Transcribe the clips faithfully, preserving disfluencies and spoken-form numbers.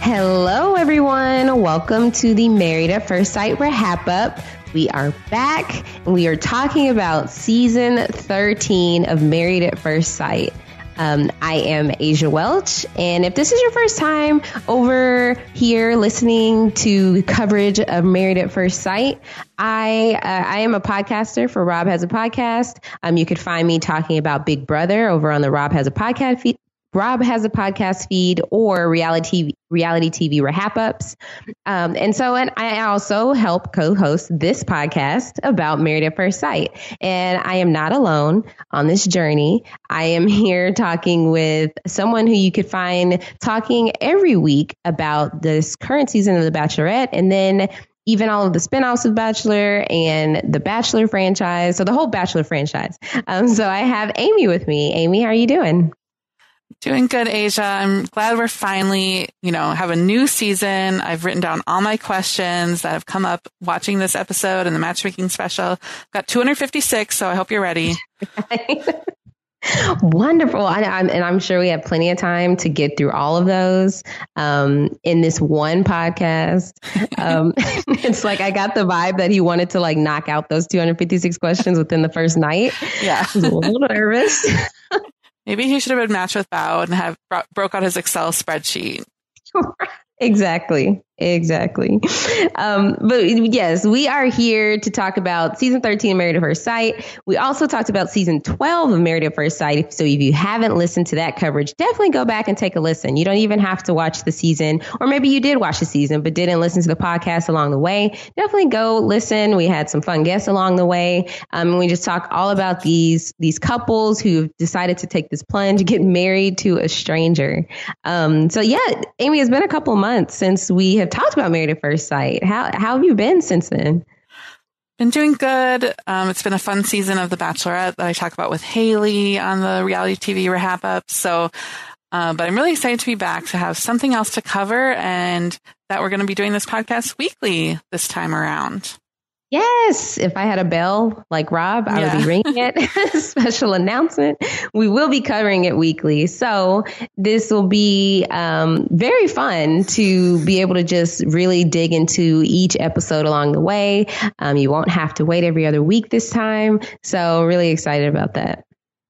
Hello, everyone. Welcome to the Married at First Sight Wrap Up. We are back and we are talking about season thirteen of Married at First Sight. Um, I am Asia Welch, and if this is your first time over here listening to coverage of Married at First Sight, I uh, I am a podcaster for Rob Has a Podcast. Um, you could find me talking about Big Brother over on the Rob Has a Podcast feed. Rob Has a Podcast feed or reality reality T V wrap ups. Um, and so and I also help co-host this podcast about Married at First Sight. And I am not alone on this journey. I am here talking with someone who you could find talking every week about this current season of The Bachelorette, and then even all of the spinoffs of Bachelor and the Bachelor franchise. So the whole Bachelor franchise. Um, so I have Amy with me. Amy, how are you doing? Doing good, Asia. I'm glad we're finally, you know, have a new season. I've written down all my questions that have come up watching this episode and the matchmaking special. Got two hundred fifty-six, so I hope you're ready. Wonderful. I, I'm, and I'm sure we have plenty of time to get through all of those um, in this one podcast. Um, it's like I got the vibe that he wanted to like knock out those two hundred fifty-six questions within the first night. Yeah. I was a little nervous. Maybe he should have been matched with Bao and have bro- broke out his Excel spreadsheet. Exactly. Exactly. Um, but yes, we are here to talk about season thirteen of Married at First Sight. We also talked about season twelve of Married at First Sight. So if you haven't listened to that coverage, definitely go back and take a listen. You don't even have to watch the season, or maybe you did watch the season, but didn't listen to the podcast along the way. Definitely go listen. We had some fun guests along the way. Um, and we just talk all about these, these couples who've decided to take this plunge, get married to a stranger. Um, so yeah, Amy, it's been a couple of months since we have talked about Married at First Sight. How how have you been since then? Been doing good. Um, it's been a fun season of The Bachelorette that I talk about with Haley on the reality T V wrap up. So, uh, but I'm really excited to be back to have something else to cover, and that we're going to be doing this podcast weekly this time around. Yes. If I had a bell like Rob, I Yeah. would be ringing it. Special announcement. We will be covering it weekly. So this will be um, very fun to be able to just really dig into each episode along the way. Um, you won't have to wait every other week this time. So really excited about that.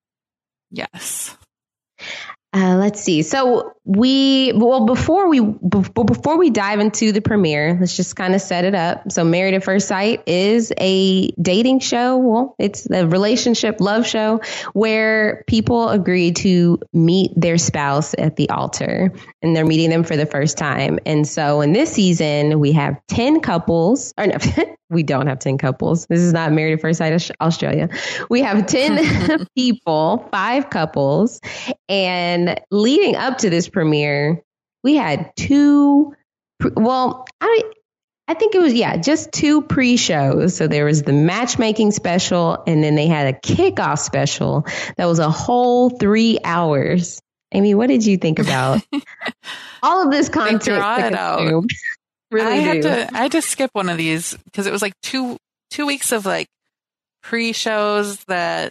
Yes. Uh, let's see. So we, well, before we, before we dive into the premiere, let's just kind of set it up. So Married at First Sight is a dating show. Well, it's a relationship love show where people agree to meet their spouse at the altar, and they're meeting them for the first time. And so in this season, we have ten couples, or no, we don't have ten couples. This is not Married at First Sight Australia. We have ten people, five couples, and leading up to this premiere, we had two, well, I I think it was, yeah, just two pre-shows. So there was the matchmaking special, and then they had a kickoff special that was a whole three hours. Amy, what did you think about all of this content? They draw it out. Really I had do. to I had to skip one of these because it was like two two weeks of like pre-shows that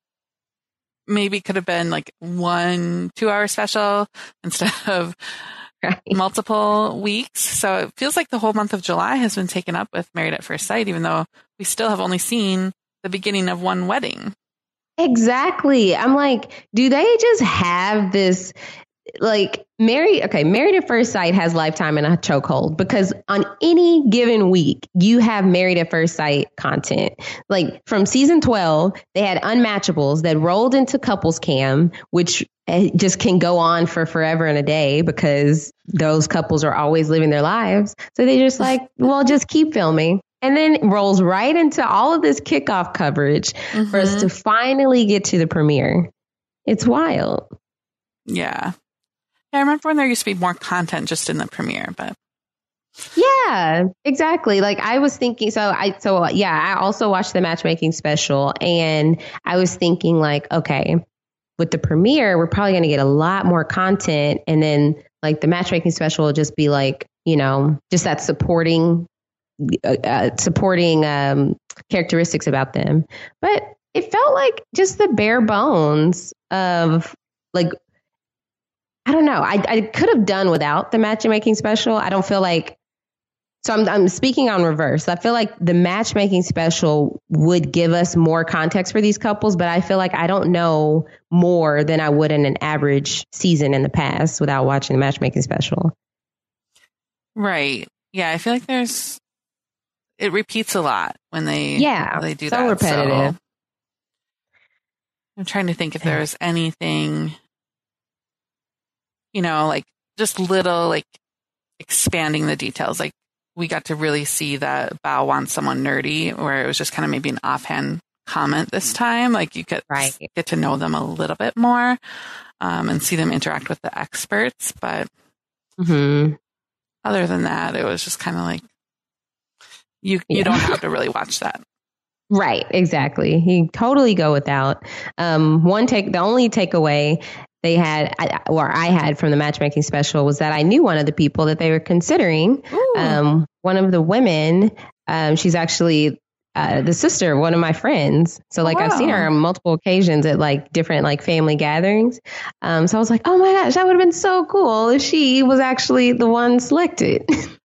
maybe could have been like one two hour special instead of right. multiple weeks. So it feels like the whole month of July has been taken up with Married at First Sight, even though we still have only seen the beginning of one wedding. Exactly. I'm like, do they just have this like Married? Okay, Married at First Sight has Lifetime in a chokehold because on any given week, you have Married at First Sight content. Like from season twelve, they had Unmatchables that rolled into Couples Cam, which just can go on for forever and a day because those couples are always living their lives. So they just like, well, just keep filming. And then rolls right into all of this kickoff coverage mm-hmm. for us to finally get to the premiere. It's wild. Yeah. Yeah, I remember when there used to be more content just in the premiere, but yeah, exactly. Like I was thinking, so I, so yeah, I also watched the matchmaking special, and I was thinking like, okay, with the premiere, we're probably going to get a lot more content, and then like the matchmaking special will just be like, you know, just that supporting, uh, supporting um, characteristics about them. But it, it felt like just the bare bones of like I don't know. I, I could have done without the matchmaking special. I don't feel like, so I'm, I'm speaking on reverse. I feel like the matchmaking special would give us more context for these couples, but I feel like I don't know more than I would in an average season in the past without watching the matchmaking special. Right. Yeah. I feel like there's, it repeats a lot when they, yeah, when they do so that. repetitive. So I'm trying to think if there's anything, you know, like just little, like expanding the details. Like we got to really see that Bao wants someone nerdy, where it was just kind of maybe an offhand comment this time. Like you could right. get to know them a little bit more um, and see them interact with the experts. But mm-hmm. other than that, it was just kind of like, you, yeah. you don't have to really watch that. Right, exactly. You totally go without. Um, one take, the only takeaway they had, or I had from the matchmaking special, was that I knew one of the people that they were considering. Um, one of the women, um, she's actually uh, the sister of one of my friends. So like, oh, wow. I've seen her on multiple occasions at like different like family gatherings. Um, so I was like, oh my gosh, that would have been so cool if she was actually the one selected.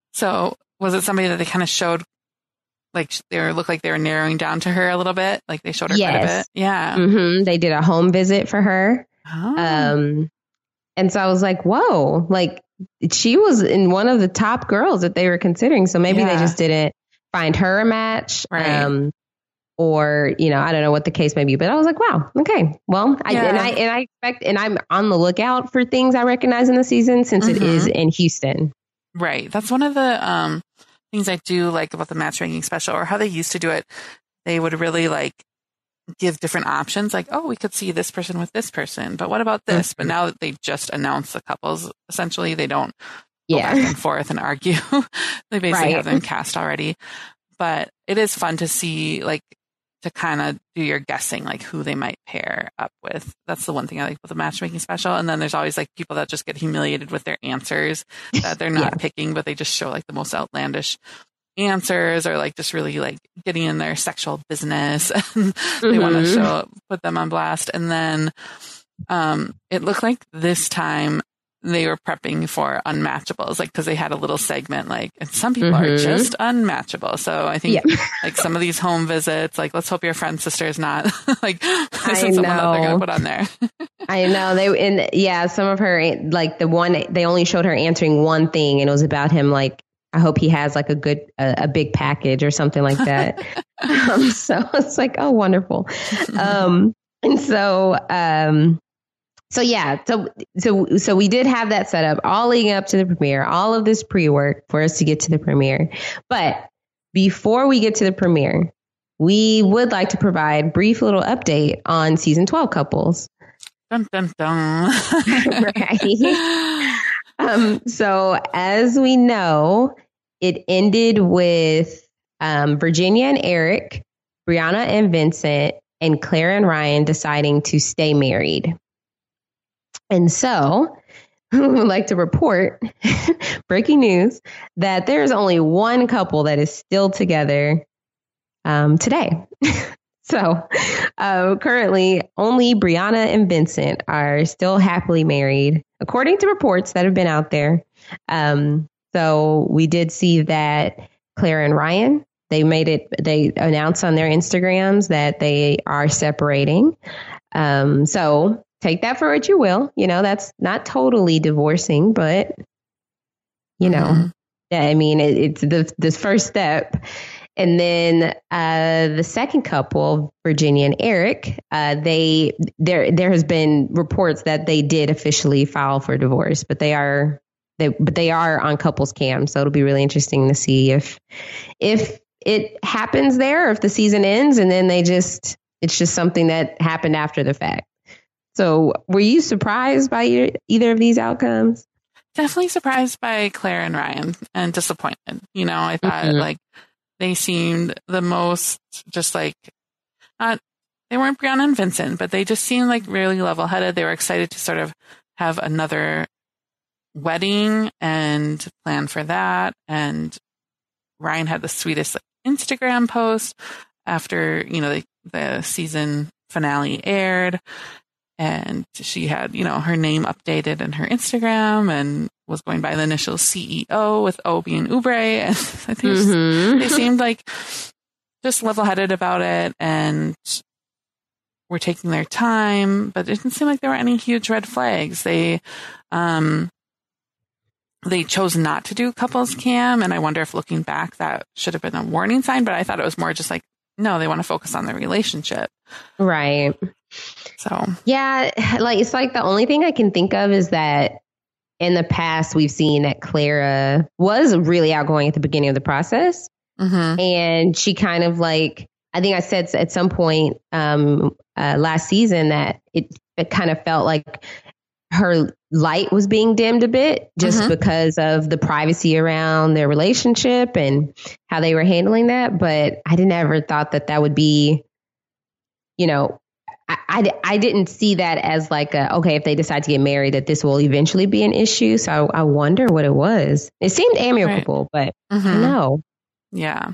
So was it somebody that they kind of showed? Like they were, looked like they were narrowing down to her a little bit. Like they showed her yes. quite a bit. Yeah. Mm-hmm. They did a home visit for her. Oh. Um, and so I was like, whoa, like she was in one of the top girls that they were considering. So maybe yeah. they just didn't find her a match. Right. Um, or, you know, I don't know what the case may be, but I was like, wow, okay. Well, I, yeah. and I, and I expect, and I'm on the lookout for things I recognize in the season since mm-hmm. it is in Houston. Right. That's one of the, um, things I do like about the matchmaking special, or how they used to do it. They would really like give different options, like, oh, we could see this person with this person, but what about this? Mm-hmm. But now that they just announce the couples, essentially they don't go yeah. back and forth and argue. They basically right. have them cast already. But it is fun to see, like, to kind of do your guessing, like who they might pair up with. That's the one thing I like about the matchmaking special. And then there's always like people that just get humiliated with their answers that they're not yeah. picking, but they just show like the most outlandish answers, or like just really like getting in their sexual business. And mm-hmm. they want to show, put them on blast. And then um, it looked like this time they were prepping for unmatchables, like, because they had a little segment, like, and some people mm-hmm. are just unmatchable. So I think yeah. like some of these home visits, like, let's hope your friend's sister is not like isn't someone that they're going to put on there. I know they, and yeah, some of her, like the one, they only showed her answering one thing, and it was about him, like, I hope he has like a good, a, a big package or something like that. um, so it's like, oh, wonderful. Um, and so, um, So yeah, so so so we did have that set up all leading up to the premiere, all of this pre-work for us to get to the premiere. But before we get to the premiere, we would like to provide a brief little update on season twelve couples. Dun, dun, dun. Right. Um, so as we know, it ended with um, Virginia and Eric, Brianna and Vincent, and Claire and Ryan deciding to stay married. And so we would like to report breaking news that there is only one couple that is still together um, today. so uh, currently, only Brianna and Vincent are still happily married, according to reports that have been out there. Um, so we did see that Claire and Ryan, they made it, they announced on their Instagrams that they are separating. Um, so take that for what you will. You know, that's not totally divorcing, but, you know, mm-hmm. yeah, I mean, it, it's the, the first step. And then uh, the second couple, Virginia and Eric, uh, they there there has been reports that they did officially file for divorce, but they are they but they are on couples cam, so it'll be really interesting to see if if it happens there, or if the season ends and then they just it's just something that happened after the fact. So were you surprised by your, either of these outcomes? Definitely surprised by Claire and Ryan, and disappointed. You know, I thought mm-hmm. like they seemed the most just like, not, they weren't Brianna and Vincent, but they just seemed like really level headed. They were excited to sort of have another wedding and plan for that. And Ryan had the sweetest like, Instagram post after, you know, the, the season finale aired. and she had, you know, her name updated in her Instagram and was going by the initial C E O with O being Ubre. And I think mm-hmm. they seemed like just level-headed about it and were taking their time, but it didn't seem like there were any huge red flags. They, um, they chose not to do couples cam. And I wonder if looking back, that should have been a warning sign, but I thought it was more just like, no, they want to focus on their relationship. Right. So, yeah, like it's like the only thing I can think of is that in the past, we've seen that Clara was really outgoing at the beginning of the process. Mm-hmm. And she kind of like, I think I said at some point um, uh, last season that it, it kind of felt like her light was being dimmed a bit just mm-hmm. because of the privacy around their relationship and how they were handling that. But I didn't ever thought that that would be, you know, I, I, I didn't see that as like, a, okay, if they decide to get married, that this will eventually be an issue. So I, I wonder what it was. It seemed amicable, right. but mm-hmm. I don't know. Yeah.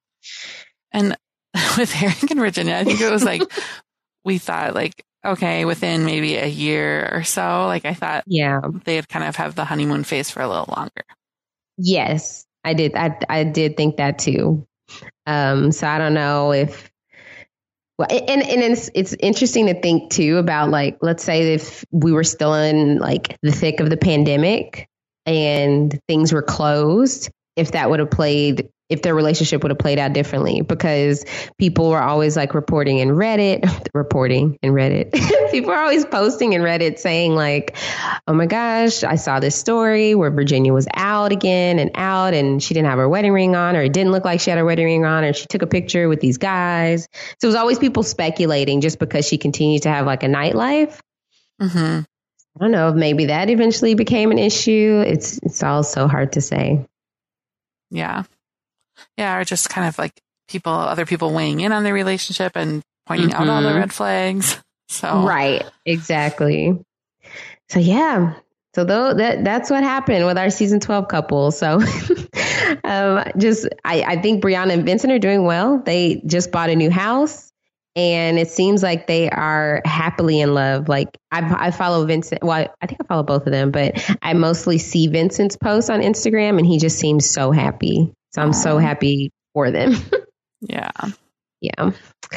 And with Eric and Virginia, I think it was like, we thought like, okay, within maybe a year or so, like I thought yeah. they'd kind of have the honeymoon phase for a little longer. Yes, I did. I, I did think that too. Um, so I don't know if, well, and, and it's, it's interesting to think too about like, let's say if we were still in like the thick of the pandemic and things were closed, if that would have played, if their relationship would have played out differently, because people were always like reporting in Reddit, reporting in Reddit. People are always posting in Reddit saying like, oh my gosh, I saw this story where Virginia was out again and out and she didn't have her wedding ring on, or it didn't look like she had her wedding ring on, or she took a picture with these guys. So it was always people speculating just because she continued to have like a nightlife. Mm-hmm. I don't know if maybe that eventually became an issue. It's, it's all so hard to say. Yeah. Yeah, or just kind of like people, other people weighing in on their relationship and pointing mm-hmm. out all the red flags. So right, exactly. So yeah, so though that that's what happened with our season twelve couple. So um, just I, I think Brianna and Vincent are doing well. They just bought a new house, and it seems like they are happily in love. Like I, I follow Vincent. Well, I think I follow both of them, but I mostly see Vincent's posts on Instagram, and he just seems so happy. So I'm so happy for them. Yeah. Yeah.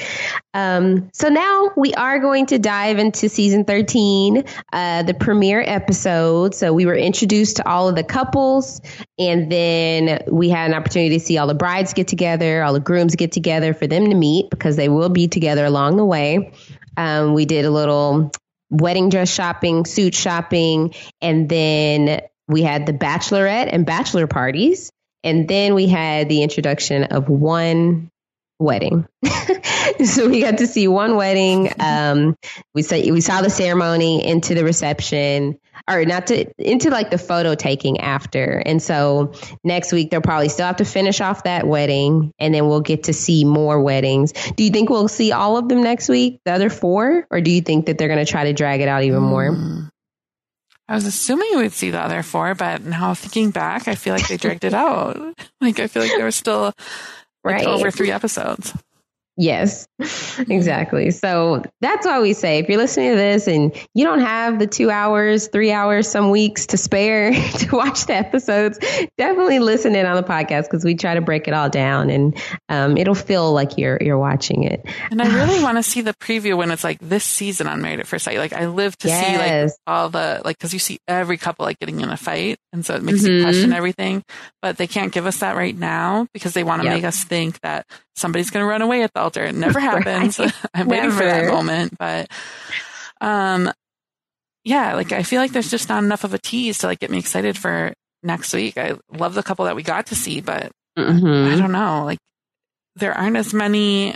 Um, so now we are going to dive into season thirteen, uh, the premiere episode. So we were introduced to all of the couples, and then we had an opportunity to see all the brides get together, all the grooms get together for them to meet, because they will be together along the way. Um, we did a little wedding dress shopping, suit shopping, and then we had the bachelorette and bachelor parties. And then we had the introduction of one wedding. So we got to see one wedding. Um, we saw, we saw the ceremony into the reception, or not to, into like the photo taking after. And so next week, they'll probably still have to finish off that wedding, and then we'll get to see more weddings. Do you think we'll see all of them next week, the other four? Or do you think that they're going to try to drag it out even more? Mm. I was assuming we'd see the other four, but now thinking back, I feel like they dragged it out. Like, I feel like there was still like right. over three episodes. Yes, exactly. So that's why we say, if you're listening to this and you don't have the two hours, three hours, some weeks to spare to watch the episodes, definitely listen in on the podcast, because we try to break it all down, and um, it'll feel like you're you're watching it. And I really want to see the preview when it's like this season on Married at First Sight. Like, I live to yes. see like all the, like, because you see every couple like getting in a fight, and so it makes mm-hmm. you question everything. But they can't give us that right now because they want to yep. make us think that somebody's going to run away at the altar. It never happens. Right. I'm waiting never. for that moment. But um, yeah, like I feel like there's just not enough of a tease to like get me excited for next week. I love the couple that we got to see, but mm-hmm. I don't know. Like, there aren't as many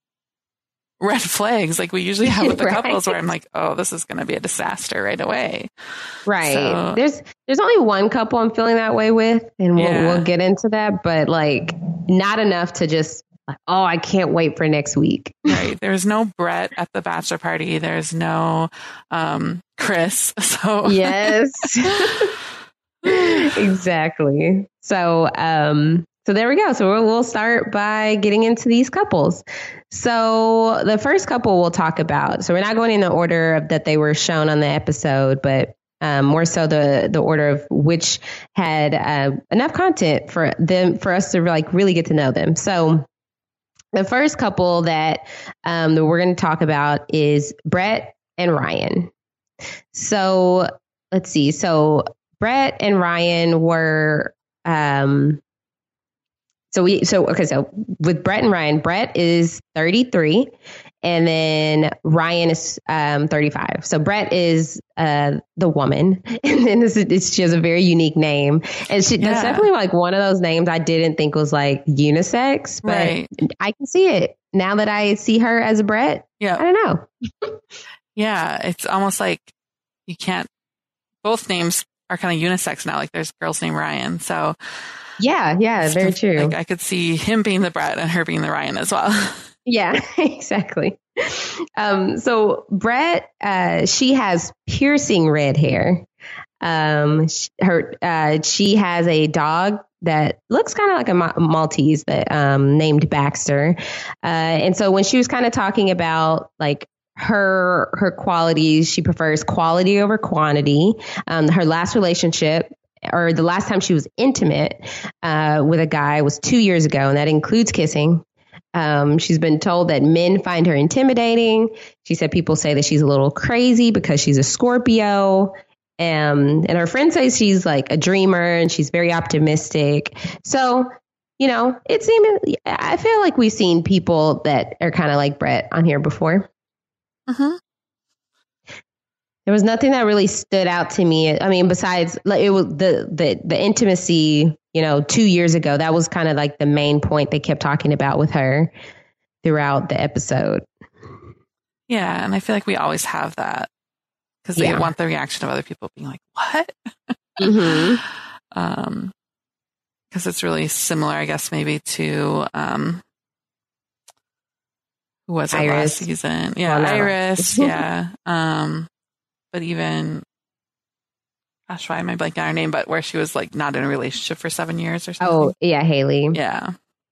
red flags like we usually have with the right. couples, where I'm like, oh, this is going to be a disaster right away. Right. So, there's there's only one couple I'm feeling that way with, and we'll yeah. we'll get into that, but like not enough to just like, oh, I can't wait for next week. Right. There's no Brett at the bachelor party. There's no um, Chris. So yes, exactly. So um, So there we go. So we'll, we'll start by getting into these couples. So the first couple we'll talk about. So we're not going in the order of that they were shown on the episode, but um, more so the the order of which had uh, enough content for them for us to like really get to know them. So the first couple that um, that we're going to talk about is Brett and Ryan. So let's see. So Brett and Ryan were. Um, So we, so, okay, so with Brett and Ryan, Brett is thirty-three and then Ryan is um, thirty-five. So Brett is uh, the woman and then it's, it's, she has a very unique name. And she, Yeah. that's definitely like one of those names I didn't think was like unisex, but Right. I can see it now that I see her as a Brett. Yeah. I don't know. Yeah. It's almost like you can't, both names are kind of unisex now. Like there's girls named Ryan. So Yeah, yeah, very just, true. Like I could see him being the Brett and her being the Ryan as well. Yeah, exactly. Um, so Brett, uh, she has piercing red hair. Um, sh- her, uh, she has a dog that looks kind of like a Ma- Maltese that um, named Baxter. Uh, and so when she was kind of talking about like her her qualities, she prefers quality over quantity. Um, her last relationship, or the last time she was intimate uh, with a guy, was two years ago, and that includes kissing. Um, she's been told that men find her intimidating. She said people say that she's a little crazy because she's a Scorpio. Um, and her friends say she's like a dreamer and she's very optimistic. So, you know, it seemed, I feel like we've seen people that are kind of like Brett on here before. Mm-hmm. There was nothing that really stood out to me. I mean, besides like it was the, the, the intimacy, you know, two years ago, that was kind of like the main point they kept talking about with her throughout the episode. Yeah. And I feel like we always have that because they Yeah. want the reaction of other people being like, what? Mm-hmm. um, because it's really similar, I guess, maybe to, um, who was it Iris. last season? Yeah. Well, no. Iris. Yeah. Um, but even, gosh, why am I blanking on her name? But where she was like not in a relationship for seven years or something. Oh, yeah, Haley. Yeah.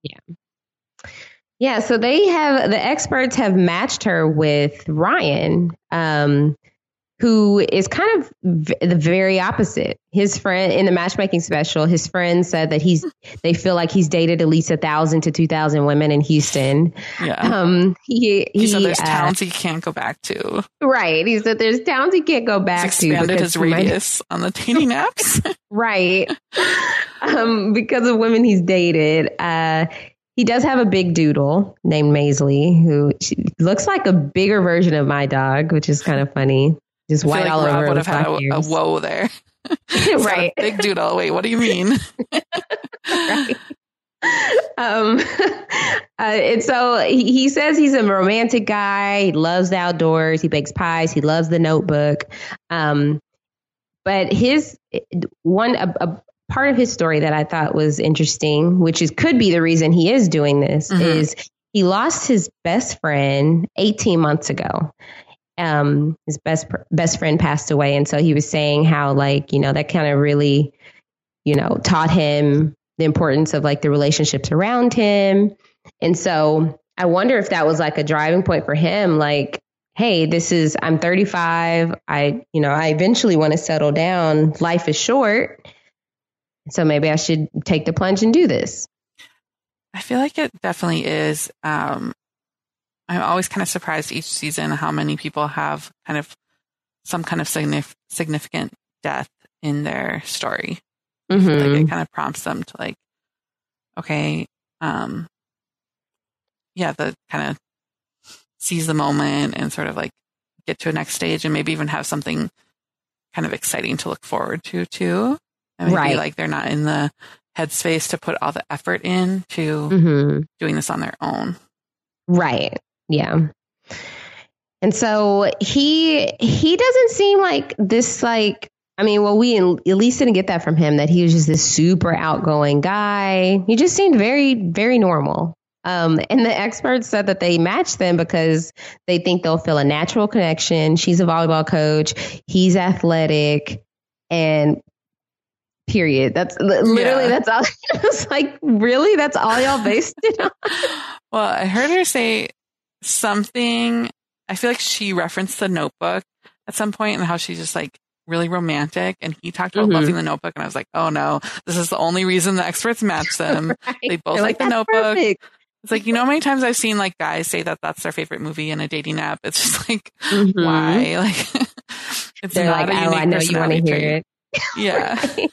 Yeah, so they have, the experts have matched her with Ryan, um, who is kind of v- the very opposite. His friend in the matchmaking special, his friend said that he's, they feel like he's dated at least a thousand to two thousand women in Houston. Yeah. Um, he, He he said there's uh, towns he can't go back to. right. He said there's towns he can't go He's back to. expanded because his he might- radius on the dating apps. Right. Um, because of women he's dated. Uh, he does have a big doodle named Maisley, who she looks like a bigger version of my dog, which is kind of funny. Just I feel white like all Rob over. would with have had black a, a ears. whoa there. He's got a Right. big doodle. Wait, what do you mean? Right. Um, uh, and so he, he says he's a romantic guy. He loves the outdoors. He bakes pies. He loves the Notebook. Um, but his one a, a part of his story that I thought was interesting, which is could be the reason he is doing this, Mhm. is he lost his best friend eighteen months ago. Um, his best best friend passed away, and so he was saying how like you know that kind of really you know taught him the importance of like the relationships around him. And so I wonder if that was like a driving point for him, like, hey, this is, I'm thirty-five. I, you know, I eventually want to settle down. Life is short. So maybe I should take the plunge and do this. I feel like it definitely is. Um, I'm always kind of surprised each season how many people have kind of some kind of signif- significant death in their story. Mm-hmm. Like it kind of prompts them to like, okay, um, yeah, the kind of seize the moment and sort of like get to a next stage and maybe even have something kind of exciting to look forward to too. And maybe Right. like they're not in the headspace to put all the effort in to Mm-hmm. doing this on their own. Right. Yeah. And so he he doesn't seem like this like I mean, well, we at least didn't get that from him, that he was just this super outgoing guy. He just seemed very, very normal. Um, and the experts said that they matched them because they think they'll feel a natural connection. She's a volleyball coach. He's athletic. And Period. That's literally, Yeah. that's all. It's like, really? That's all y'all based it on? Well, I heard her say something. I feel like she referenced The Notebook at some point and how she's just like really romantic. And he talked about Mhm. loving The Notebook. And I was like, oh no, this is the only reason the experts match them. Right. They both They're like The "That's Notebook. perfect." It's like, you know, how many times I've seen like guys say that that's their favorite movie in a dating app. It's just like, Mhm. why? Like, it's They're not like, a oh, unique I know you want to personality hear trait. it. Yeah.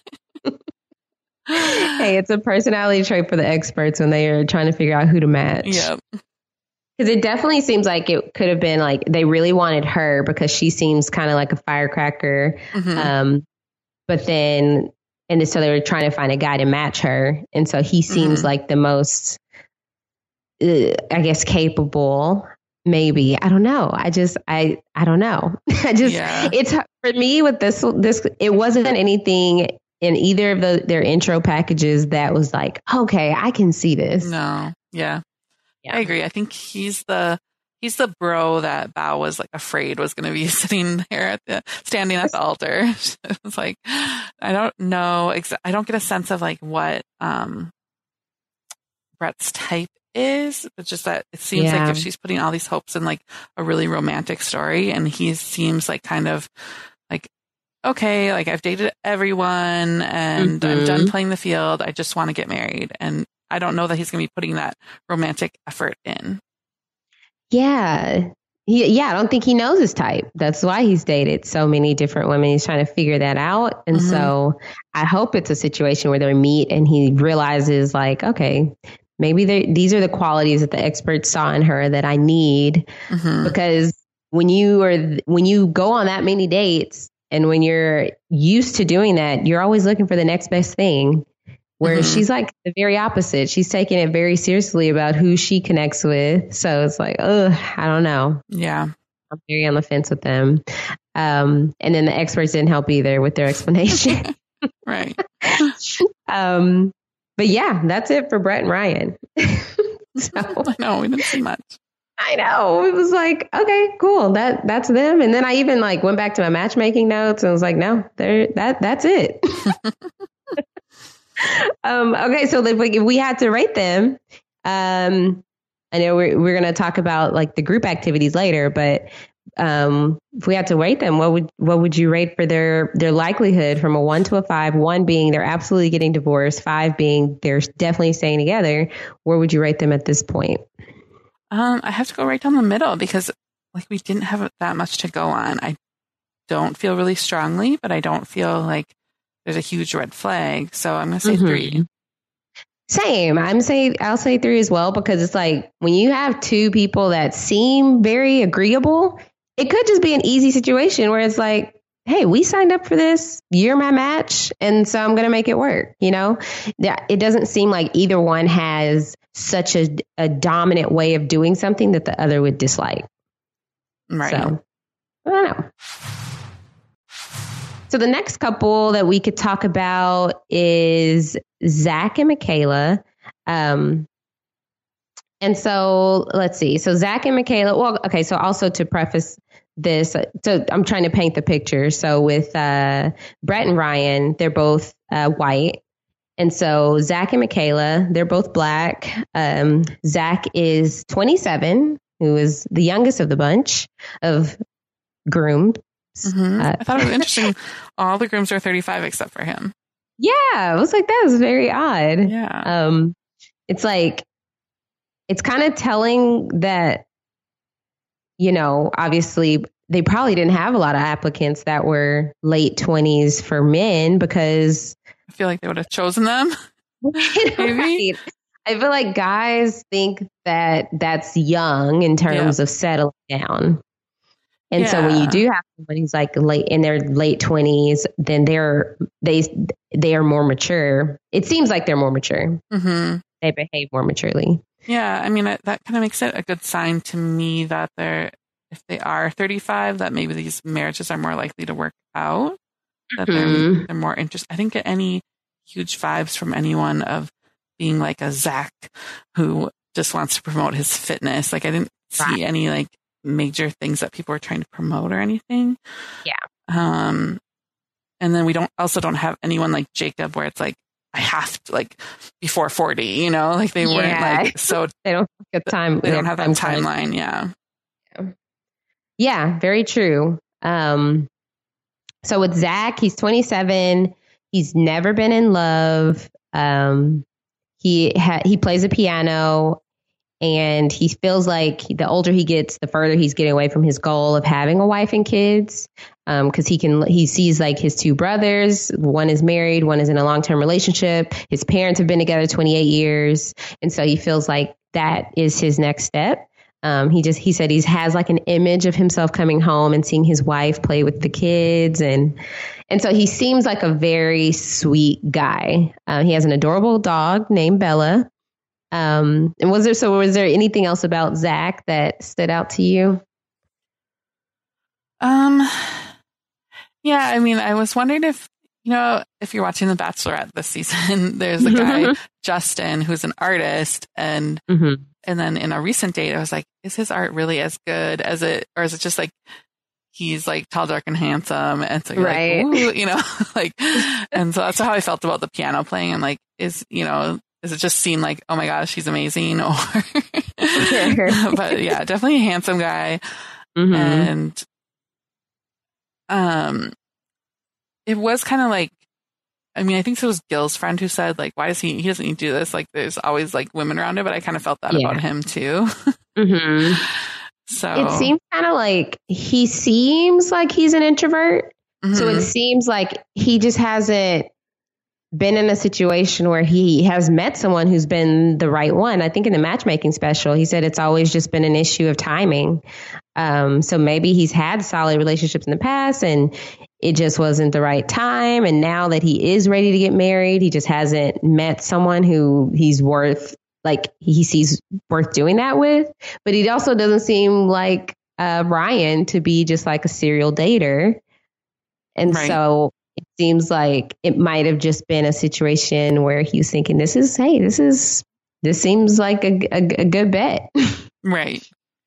Hey, it's a personality trait for the experts when they are trying to figure out who to match. Yep. Because it definitely seems like it could have been like they really wanted her because she seems kind of like a firecracker. Mhm. Um, but then, and so they were trying to find a guy to match her. And so he seems Mhm. like the most, uh, I guess, capable. Maybe. I don't know. I just, I, I don't know. I just, Yeah. it's for me with this, this, it wasn't anything in either of the, their intro packages that was like, okay, I can see this. No. Yeah. Yeah. I agree. I think he's the he's the bro that Bao was like afraid was going to be sitting there at the standing at the altar. It's like I don't know. Exa- I don't get a sense of like what um, Brett's type is, but just that it seems Yeah. like if she's putting all these hopes in like a really romantic story, and he seems like kind of like okay, like I've dated everyone and I'm Mhm. done playing the field. I just want to get married. And I don't know that he's going to be putting that romantic effort in. Yeah. He, yeah, I don't think he knows his type. That's why he's dated so many different women. He's trying to figure that out. And Mhm. so I hope it's a situation where they meet and he realizes, like, okay, maybe they- these are the qualities that the experts saw in her that I need. Mhm. Because when you are, when you go on that many dates and when you're used to doing that, you're always looking for the next best thing. Where Mhm. she's like the very opposite. She's taking it very seriously about who she connects with. So it's like, ugh, I don't know. Yeah. I'm very on the fence with them. Um, and then the experts didn't help either with their explanation. Right. um, but yeah, that's it for Brett and Ryan. So I know, we didn't see much. I know. It was like, okay, cool. That that's them. And then I even like went back to my matchmaking notes and was like, no, there that that's it. um, okay, so if we, if we had to rate them, um, I know we're we're gonna talk about like the group activities later, but um, if we had to rate them, what would what would you rate for their their likelihood from a one to a five? One being they're absolutely getting divorced, five being they're definitely staying together. Where would you rate them at this point? Um, I have to go right down the middle because like we didn't have that much to go on. I don't feel really strongly, but I don't feel like there's a huge red flag. So I'm going to say Mhm. three. Same. I'm say I'll say three as well because it's like when you have two people that seem very agreeable, it could just be an easy situation where it's like, hey, we signed up for this. You're my match, and so I'm going to make it work. You know, that it doesn't seem like either one has such a, a dominant way of doing something that the other would dislike. Right. So I don't know. So the next couple that we could talk about is Zach and Michaela. Um, and so let's see. So Zach and Michaela, well, okay. So also to preface this, so I'm trying to paint the picture. So with uh, Brett and Ryan, they're both uh, white. And so Zach and Michaela, they're both black. Um, Zach is twenty-seven, who is the youngest of the bunch of grooms. Mhm. Uh, I thought it was interesting. All the grooms are thirty-five except for him. Yeah, I was like, that was very odd. Yeah. Um, it's like, it's kind of telling that, you know, obviously they probably didn't have a lot of applicants that were late twenties for men because I feel like they would have chosen them. Maybe. right. I feel like guys think that that's young in terms Yeah. of settling down. And so when Yeah. you do have somebody who's like late in their late twenties, then they're they they are more mature. It seems like they're more mature. hmm They behave more maturely. Yeah. I mean, that kind of makes it a good sign to me that they're, if they are thirty-five, that maybe these marriages are more likely to work out. That they're, Mhm. they're more interested. I didn't get any huge vibes from anyone of being like a Zach who just wants to promote his fitness. Like I didn't see Right. any like major things that people were trying to promote or anything. Yeah. Um, and then we don't also don't have anyone like Jacob where it's like, I have to like before forty, you know, like they Yeah. weren't like, so They don't have a time. they don't have that time- timeline. Yeah. Yeah, very true. Um, so with Zach, he's twenty-seven. He's never been in love. Um, he ha- he plays a piano, and he feels like the older he gets, the further he's getting away from his goal of having a wife and kids. Um, because he can, he sees like his two brothers. One is married, one is in a long term relationship. His parents have been together twenty-eight years, and so he feels like that is his next step. Um, he just he said he has like an image of himself coming home and seeing his wife play with the kids, and and so he seems like a very sweet guy. Uh, he has an adorable dog named Bella. Um, and was there so was there anything else about Zach that stood out to you? Um, yeah, I mean, I was wondering if, you know, if you're watching The Bachelorette this season, there's a guy, Justin, who's an artist, and Mm-hmm. and then in a recent date, I was like, is his art really as good as it, or is it just like he's like tall, dark, and handsome, and so you're Right. like, ooh, you know, like, and so that's how I felt about the piano playing, and like, is you know, does it just seem like, oh my gosh, he's amazing, or, but yeah, definitely a handsome guy, Mm-hmm. and um, it was kind of like, I mean, I think it was Gil's friend who said, like, why does he, he doesn't need to do this? Like, there's always like women around it, but I kind of felt that Yeah. about him too. Mm-hmm. So It seems kind of like he seems like he's an introvert. So mhm. it seems like he just hasn't been in a situation where he has met someone who's been the right one. I think in the matchmaking special, he said it's always just been an issue of timing. Um, so maybe he's had solid relationships in the past and it just wasn't the right time. And now that he is ready to get married, he just hasn't met someone who he's worth, like he sees worth doing that with. But he also doesn't seem like uh, Ryan to be just like a serial dater. And Right. so it seems like it might have just been a situation where he was thinking, this is, hey, this is, this seems like a, a, a good bet. Right.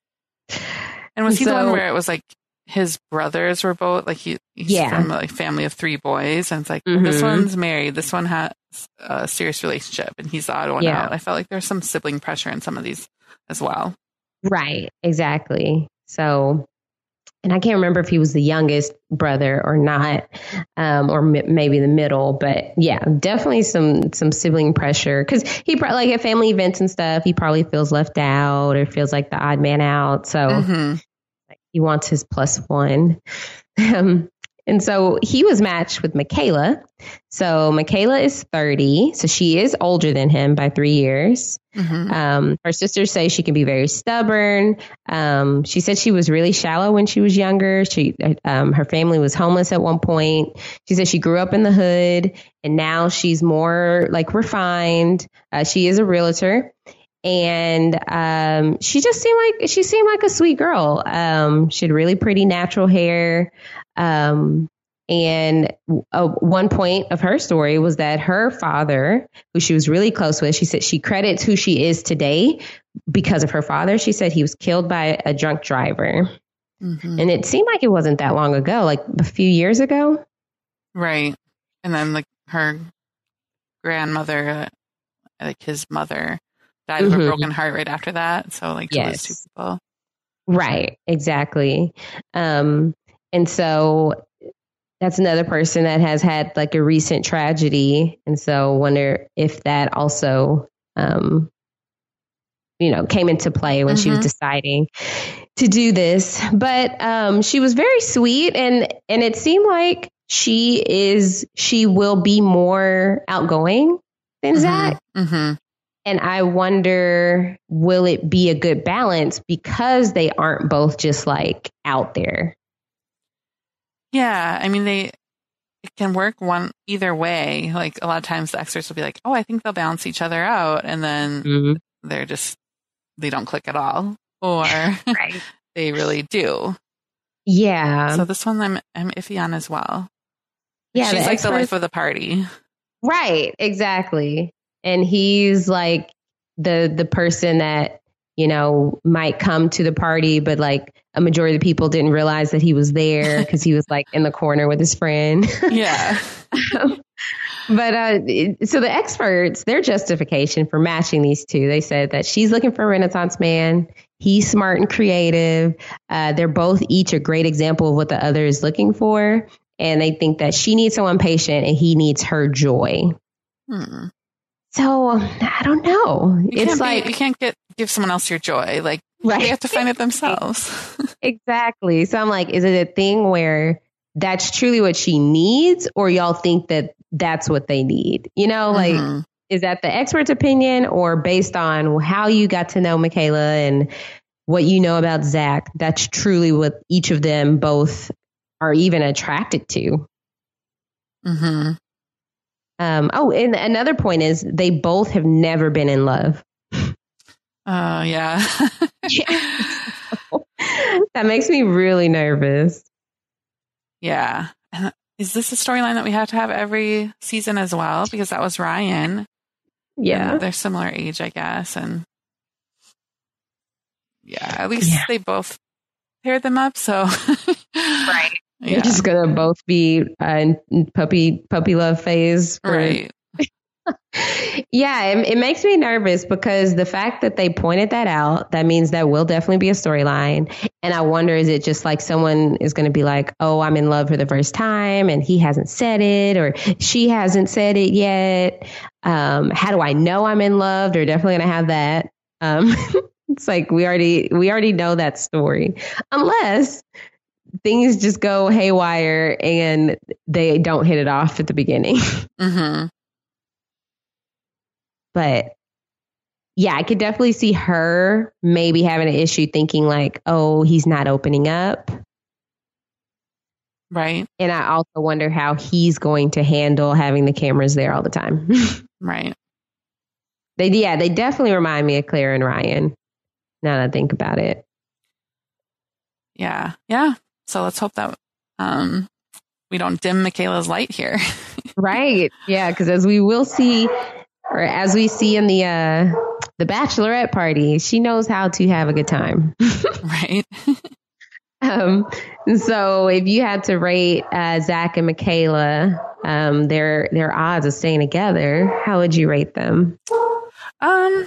And was he the So- one where it was like his brothers were both like he, he's Yeah. from like family of three boys, and it's like well, this Mhm. one's married, this one has a serious relationship, and he's the odd one Yeah. out. I felt like there's some sibling pressure in some of these as well. Right. Exactly. So, and I can't remember if he was the youngest brother or not, um, or m- maybe the middle, but yeah, definitely some, some sibling pressure. Cause he probably like at family events and stuff, he probably feels left out or feels like the odd man out. So Mm-hmm. he wants his plus one. Um, and so he was matched with Michaela. So Michaela is thirty. So she is older than him by three years. Mm-hmm. Um, her sisters say she can be very stubborn. Um, she said she was really shallow when she was younger. She, um, her family was homeless at one point. She said she grew up in the hood and now she's more like refined. Uh, she is a realtor. And um, she just seemed like she seemed like a sweet girl. Um, she had really pretty natural hair. Um, and uh, one point of her story was that her father, who she was really close with, she said she credits who she is today because of her father. She said he was killed by a drunk driver. Mm-hmm. And it seemed like it wasn't that long ago, like a few years ago. Right. And then like her grandmother, uh, like his mother, died of a Mhm. broken heart right after that. So like to those two Yes. people. Right, exactly. Um, and so that's another person that has had like a recent tragedy. And so wonder if that also, um, you know, came into play when she was Mhm. deciding to do this. But um, she was very sweet, and and it seemed like she is she will be more outgoing than Zach. Mm-hmm. And I wonder, will it be a good balance because they aren't both just like out there? Yeah, I mean they it can work one either way. Like a lot of times the experts will be like, "Oh, I think they'll balance each other out," and then Mm-hmm. they're just they don't click at all, or Right. they really do. Yeah. So this one I'm I'm iffy on as well. yeah. She's the like expert- the life of the party. Right. Exactly. And he's like the the person that, you know, might come to the party, but like a majority of the people didn't realize that he was there because he was like in the corner with his friend. Yeah. But uh, so the experts, their justification for matching these two, they said that she's looking for a Renaissance man. He's smart and creative. Uh, they're both each a great example of what the other is looking for. And they think that she needs someone patient and he needs her joy. Hmm. So I don't know. You it's can't like be, you can't get give someone else your joy. Like right. They have to find it themselves. Exactly. So I'm like, is it a thing where that's truly what she needs, or y'all think that that's what they need? You know, like, mm-hmm. Is that the expert's opinion, or based on how you got to know Michaela and what you know about Zach, that's truly what each of them both are even attracted to? Mm-hmm. Um, oh, and another point is they both have never been in love. Oh, uh, yeah. Yeah. That makes me really nervous. Yeah. And is this a storyline that we have to have every season as well? Because that was Ryan. Yeah. And they're similar age, I guess. And yeah, at least yeah. they both paired them up. So, right. Yeah. They're just going to both be uh, in puppy, puppy love phase. For, right. Yeah, it, it makes me nervous because the fact that they pointed that out, that means that will definitely be a storyline. And I wonder, is it just like someone is going to be like, oh, I'm in love for the first time and he hasn't said it, or she hasn't said it yet. Um, how do I know I'm in love? They're definitely going to have that. Um, it's like we already we already know that story, unless things just go haywire and they don't hit it off at the beginning. Mm-hmm. But yeah, I could definitely see her maybe having an issue thinking like, oh, he's not opening up. Right. And I also wonder how he's going to handle having the cameras there all the time. Right. They, yeah, they definitely remind me of Claire and Ryan. Now that I think about it. Yeah. Yeah. So let's hope that um, we don't dim Michaela's light here. Right. Yeah. Because as we will see, or as we see in the uh, the bachelorette party, she knows how to have a good time. Right. um. So if you had to rate uh, Zach and Michaela, um, their their odds of staying together, how would you rate them? Um.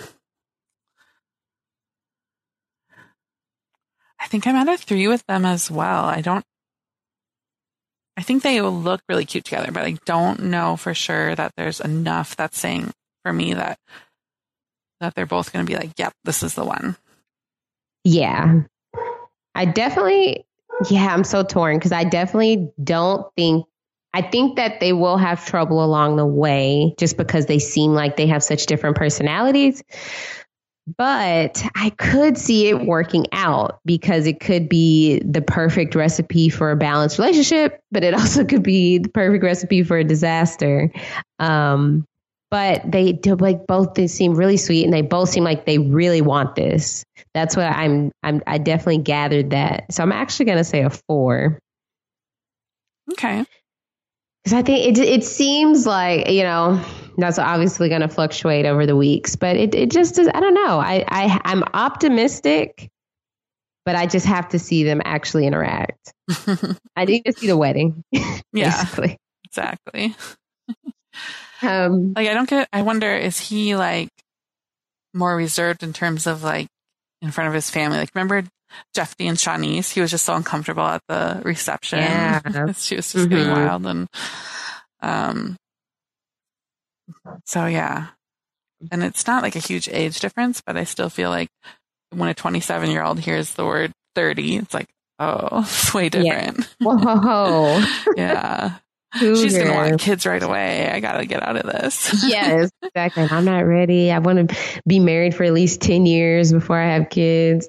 I think I'm at a three with them as well. I don't. I think they will look really cute together, but I don't know for sure that there's enough that's saying for me that that they're both going to be like, yep, this is the one. Yeah, I definitely. Yeah, I'm so torn because I definitely don't think. I think that they will have trouble along the way just because they seem like they have such different personalities. But I could see it working out because it could be the perfect recipe for a balanced relationship, but it also could be the perfect recipe for a disaster. Um, but they do, like both they seem really sweet and they both seem like they really want this. That's what I'm, I'm I definitely gathered that. So I'm actually going to say a four. Okay. Because I think it it seems like, you know, that's obviously going to fluctuate over the weeks, but it, it just is, I don't know. I, I, I'm optimistic, but I just have to see them actually interact. I need to see the wedding. Yeah, basically. Exactly. um, like, I don't get, I wonder, is he like more reserved in terms of like in front of his family? Like, remember Jeffy and Shawnice? He was just so uncomfortable at the reception. Yeah. She was just mm-hmm. getting wild. And, um, so yeah, and it's not like a huge age difference, but I still feel like when a twenty-seven year old hears the word thirty, it's like, oh, it's way different. Yeah. Whoa. Yeah. Cougar. She's going to want kids right away. I got to get out of this. Yes, exactly. I'm not ready. I want to be married for at least ten years before I have kids.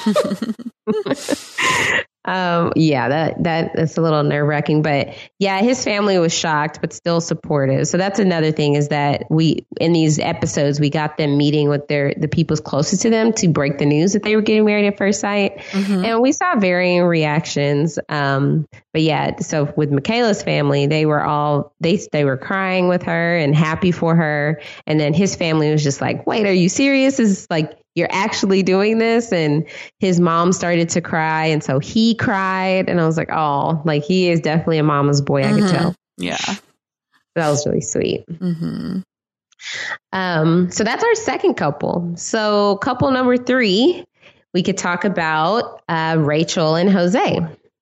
Um, yeah, that, that, that's a little nerve wracking, but yeah, his family was shocked, but still supportive. So that's another thing is that we, in these episodes, we got them meeting with their, the people closest to them to break the news that they were getting married at first sight. Mm-hmm. And we saw varying reactions. Um, but yeah, so with Michaela's family, they were all, they, they were crying with her and happy for her. And then his family was just like, wait, are you serious? Is like, you're actually doing this? And his mom started to cry. And so he cried. And I was like, oh, like he is definitely a mama's boy. I mm-hmm. could tell. Yeah. That was really sweet. Mm-hmm. Um, so that's our second couple. So couple number three, we could talk about uh, Rachel and Jose.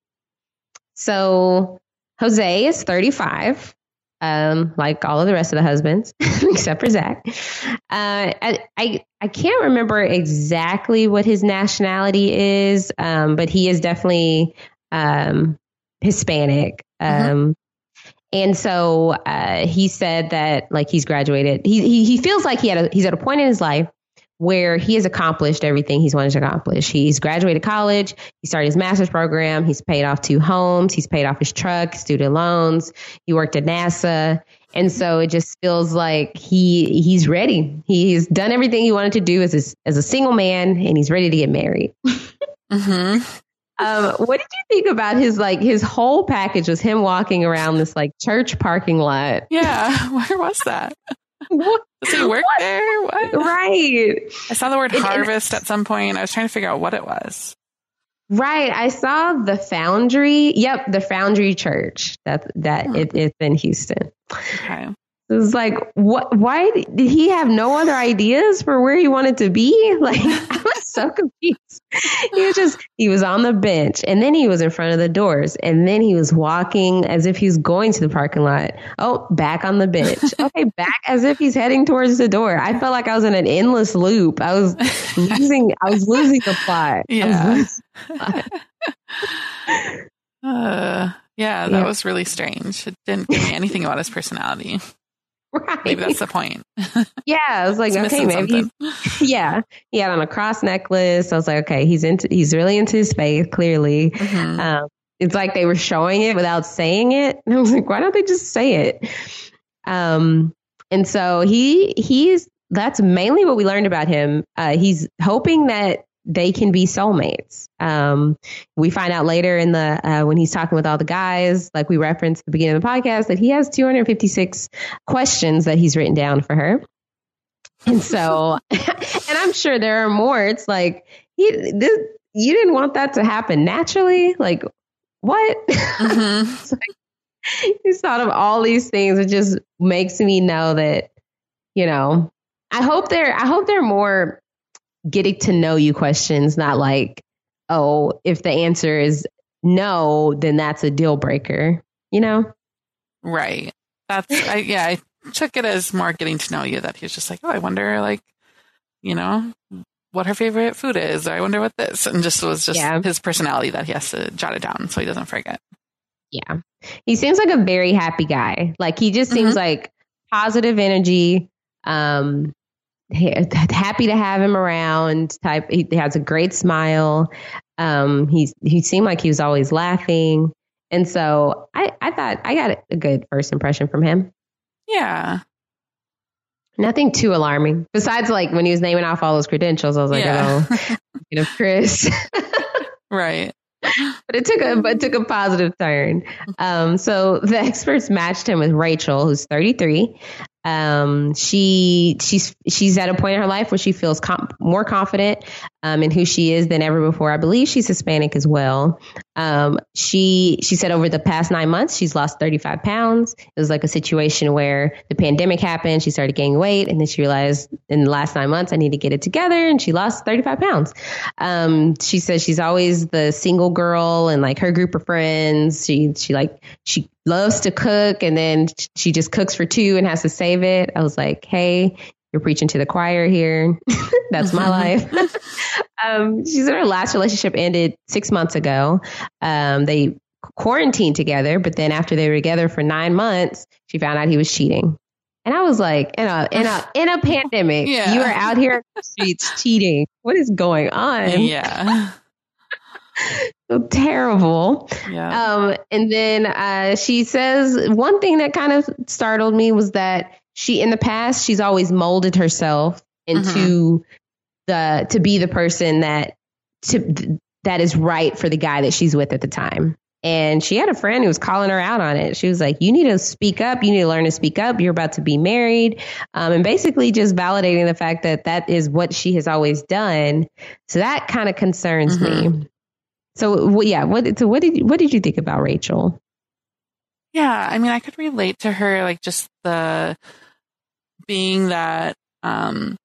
So Jose is thirty-five, um, like all of the rest of the husbands, except for Zach. Uh, I, I I can't remember exactly what his nationality is, um, but he is definitely um, Hispanic. Um, mm-hmm. And so uh, he said that like he's graduated. He, he he feels like he had a, he's at a point in his life where he has accomplished everything he's wanted to accomplish. He's graduated college. He started his master's program. He's paid off two homes. He's paid off his truck, student loans. He worked at NASA. And so it just feels like he he's ready. He's done everything he wanted to do as a, as a single man, and he's ready to get married. Mm-hmm. Um, what did you think about his like his whole package was him walking around this like church parking lot? Yeah, where was that? Does he work what? there? What? Right. I saw the word it, harvest it, at some point. I was trying to figure out what it was. Right. I saw the Foundry. Yep, the Foundry Church. That that hmm. it, it's in Houston. Okay. It was like, what? Why did he have no other ideas for where he wanted to be? Like, I was so confused. He was just, he was on the bench, and then he was in front of the doors, and then he was walking as if he's going to the parking lot. Oh, back on the bench. Okay, back as if he's heading towards the door. I felt like I was in an endless loop. I was losing. I was losing the plot. Yeah. The plot. uh, yeah, that yeah. was really strange. It didn't give me anything about his personality. Right. Maybe that's the point. Yeah, I was like, okay, maybe. Yeah, he had on a cross necklace. I was like, okay, he's into, he's really into his faith. Clearly, mm-hmm. um, it's like they were showing it without saying it. And I was like, why don't they just say it? Um, and so he he's that's mainly what we learned about him. Uh, he's hoping that they can be soulmates. Um, we find out later in the uh, when he's talking with all the guys, like we referenced at the beginning of the podcast, that he has two hundred fifty-six questions that he's written down for her. And so, and I'm sure there are more. It's like, he, this, you didn't want that to happen naturally. Like, what? Mm-hmm. It's like, he's thought of all these things. It just makes me know that, you know, I hope they're, I hope they're more getting to know you questions, not like, oh, if the answer is no, then that's a deal breaker, you know? Right. That's, I, yeah, I took it as more getting to know you, that he's just like, oh, I wonder, like, you know, what her favorite food is. Or I wonder what this, and just was just yeah. his personality that he has to jot it down so he doesn't forget. Yeah. He seems like a very happy guy. Like, he just seems mm-hmm. like positive energy, um, happy to have him around type. He has a great smile. Um, he's, he seemed like he was always laughing. And so I, I thought I got a good first impression from him. Yeah. Nothing too alarming. Besides, like, when he was naming off all those credentials, I was like, yeah. oh, you know, Chris. Right. But it took a but it took a positive turn. Um, so the experts matched him with Rachel, who's thirty-three. Um, she she's she's at a point in her life where she feels com- more confident um, in who she is than ever before. I believe she's Hispanic as well. Um, she she said over the past nine months she's lost thirty-five pounds. It was like a situation where the pandemic happened. She started gaining weight, and then she realized in the last nine months I need to get it together, and she lost thirty-five pounds. Um, she says she's always the single girl and like her group of friends. She she like she loves to cook, and then she just cooks for two and has to save it. I was like, hey, you're preaching to the choir here. That's my life. um, she said her last relationship ended six months ago. Um, they quarantined together, but then after they were together for nine months, she found out he was cheating. And I was like, in a in a in a pandemic, yeah. you are out here in the streets cheating. What is going on? Yeah. So terrible. Yeah. Um, and then uh, she says one thing that kind of startled me was that she, in the past, she's always molded herself into mm-hmm. the to be the person that to that is right for the guy that she's with at the time. And she had a friend who was calling her out on it. She was like, you need to speak up. You need to learn to speak up. You're about to be married. Um, and basically just validating the fact that that is what she has always done. So that kind of concerns mm-hmm. me. So, well, yeah, what, so what did, what did you think about Rachel? Yeah, I mean, I could relate to her, like just the being that, um,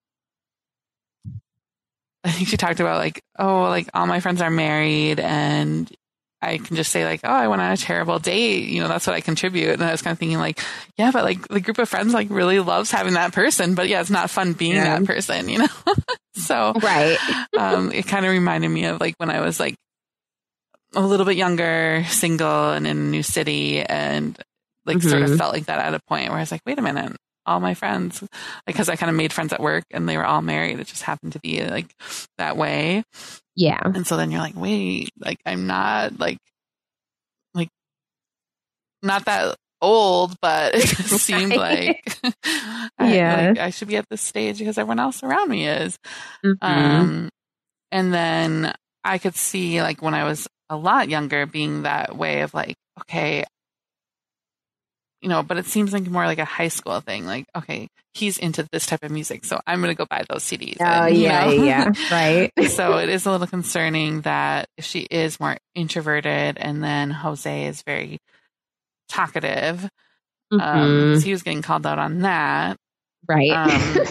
I think she talked about like, oh, like all my friends are married and I can just say like, oh, I went on a terrible date. You know, that's what I contribute. And I was kind of thinking like, yeah, but like the group of friends like really loves having that person, but yeah, it's not fun being yeah. that person, you know? So, right. um, it kind of reminded me of like when I was like a little bit younger, single and in a new city and like mm-hmm. sort of felt like that at a point where I was like, wait a minute. All my friends, because I kind of made friends at work and they were all married. It just happened to be like that way. Yeah. And so then you're like, wait, like I'm not like, like not that old, but it seemed like, I, yeah. like I should be at this stage because everyone else around me is. Mm-hmm. Um, and then I could see like when I was a lot younger being that way of like, okay, you know, but it seems like more like a high school thing. Like, okay, he's into this type of music, so I'm going to go buy those C Ds. Oh, and, yeah, you know? yeah, right. So it is a little concerning that if she is more introverted and then Jose is very talkative, mm-hmm. um, so he was getting called out on that. Right. Um,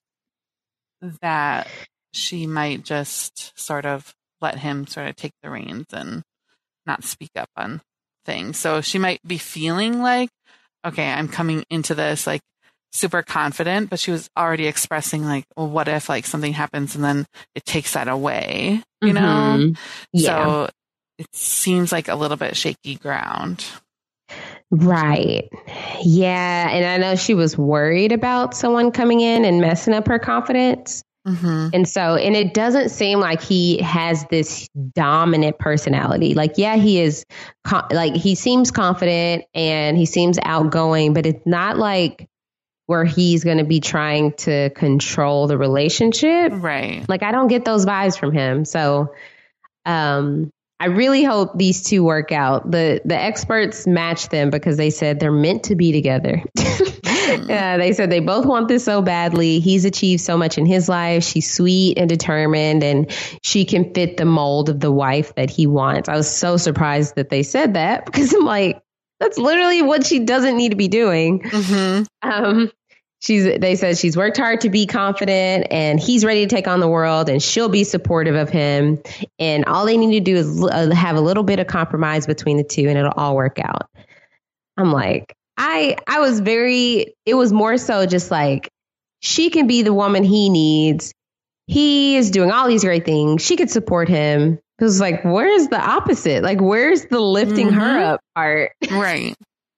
that she might just sort of let him sort of take the reins and not speak up on things. So she might be feeling like, okay, I'm coming into this like super confident, but she was already expressing like, well, what if like something happens and then it takes that away, you know? Mm-hmm. Yeah. So it seems like a little bit shaky ground. Right. Yeah. And I know she was worried about someone coming in and messing up her confidence. Mm-hmm. And so, and it doesn't seem like he has this dominant personality. Like, yeah, he is co- like, he seems confident and he seems outgoing, but it's not like where he's going to be trying to control the relationship. Right. Like, I don't get those vibes from him. So, um, I really hope these two work out. The the experts match them because they said they're meant to be together. mm. uh, they said they both want this so badly. He's achieved so much in his life. She's sweet and determined, and she can fit the mold of the wife that he wants. I was so surprised that they said that because I'm like, that's literally what she doesn't need to be doing. Mm-hmm. Um, She's, they said she's worked hard to be confident and he's ready to take on the world and she'll be supportive of him. And all they need to do is uh, have a little bit of compromise between the two and it'll all work out. I'm like, I, I was very, it was more so just like, she can be the woman he needs. He is doing all these great things. She could support him. It was like, where's the opposite? Like, where's the lifting mm-hmm. her up part? Right.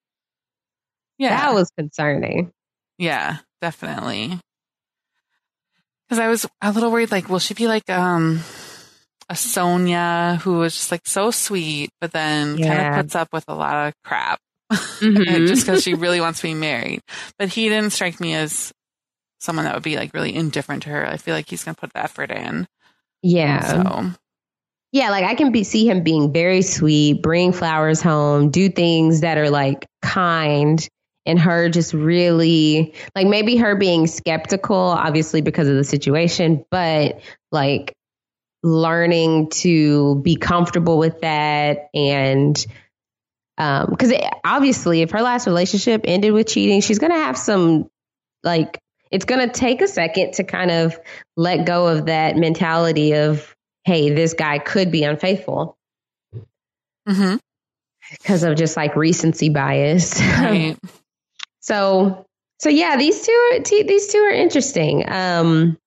Yeah. That was concerning. Yeah, definitely. Because I was a little worried, like, will she be like um, a Sonia who was just like so sweet, but then yeah. kind of puts up with a lot of crap mm-hmm. just because she really wants to be married. But he didn't strike me as someone that would be like really indifferent to her. I feel like he's going to put the effort in. Yeah. So. Yeah, like I can be, see him being very sweet, bring flowers home, do things that are like kind. And her just really, like maybe her being skeptical, obviously because of the situation, but like learning to be comfortable with that. And um, because obviously if her last relationship ended with cheating, she's going to have some, like, it's going to take a second to kind of let go of that mentality of, hey, this guy could be unfaithful. Mm-hmm. Because of just like recency bias. Right. So, so yeah, these two are t- these two are interesting. Um,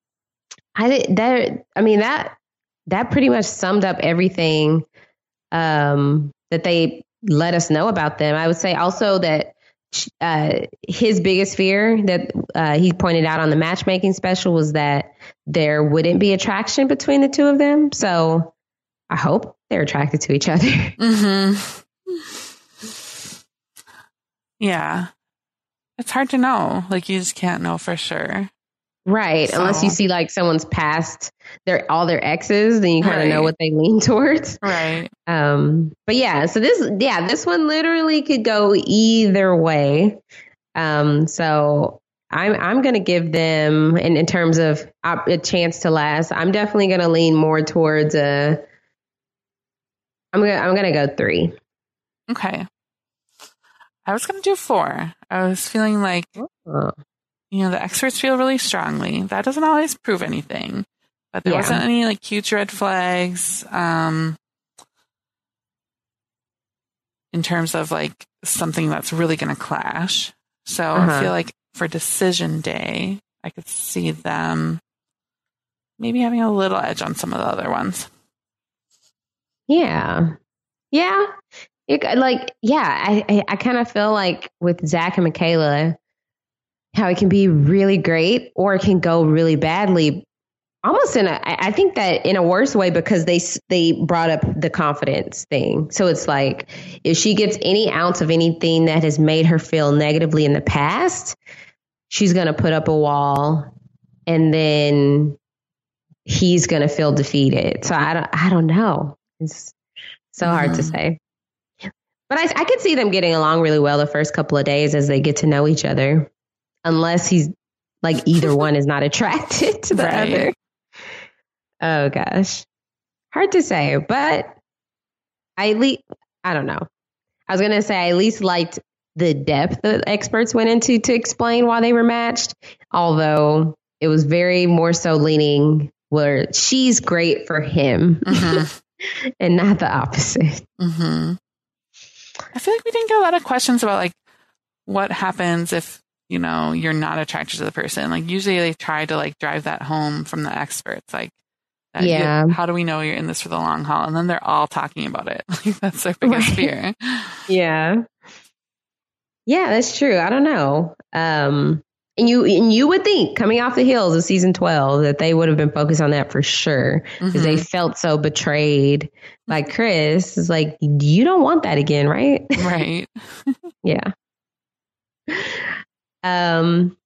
I that I mean that that pretty much summed up everything um, that they let us know about them. I would say also that uh, his biggest fear that uh, he pointed out on the matchmaking special was that there wouldn't be attraction between the two of them. So, I hope they're attracted to each other. Mm-hmm. Yeah. It's hard to know. Like, you just can't know for sure. Right. So, unless you see like someone's past their all their exes, then you kind of Right. know what they lean towards. right. Um, but yeah, so this yeah, this one literally could go either way. Um, so I'm I'm gonna give them, in, in terms of op- a chance to last, I'm definitely gonna lean more towards a. I'm gonna I'm gonna go three. Okay. I was going to do four. I was feeling like, Oh, you know, the experts feel really strongly. That doesn't always prove anything, but there Yeah. wasn't any like huge red flags um, in terms of like something that's really going to clash. So Uh-huh. I feel like for decision day, I could see them maybe having a little edge on some of the other ones. yeah, yeah. It, like yeah, I I, I kind of feel like with Zach and Michaela, how it can be really great or it can go really badly. Almost in a, I I think that in a worse way, because they s- they brought up the confidence thing. So it's like if she gets any ounce of anything that has made her feel negatively in the past, she's gonna put up a wall, and then he's gonna feel defeated. So I don't I don't know. It's so hard to Mhm. say. But I I could see them getting along really well the first couple of days as they get to know each other, unless he's like either one is not attracted to the Right. other. Oh gosh. Hard to say, but I at least, I don't know. I was going to say I at least liked the depth that experts went into to explain why they were matched, although it was very more so leaning where she's great for him Mhm. and not the opposite. hmm I feel like we didn't get a lot of questions about like what happens if, you know, you're not attracted to the person. Like usually they try to like drive that home from the experts. Like, that you- Yeah. how do we know you're in this for the long haul? And then they're all talking about it. Like that's their biggest Right. fear. Yeah. Yeah, that's true. I don't know. Um, and you and you would think coming off the heels of season twelve that they would have been focused on that for sure, because they Mhm. felt so betrayed by Chris. It's like, you don't want that again, right? Right. Yeah. Um.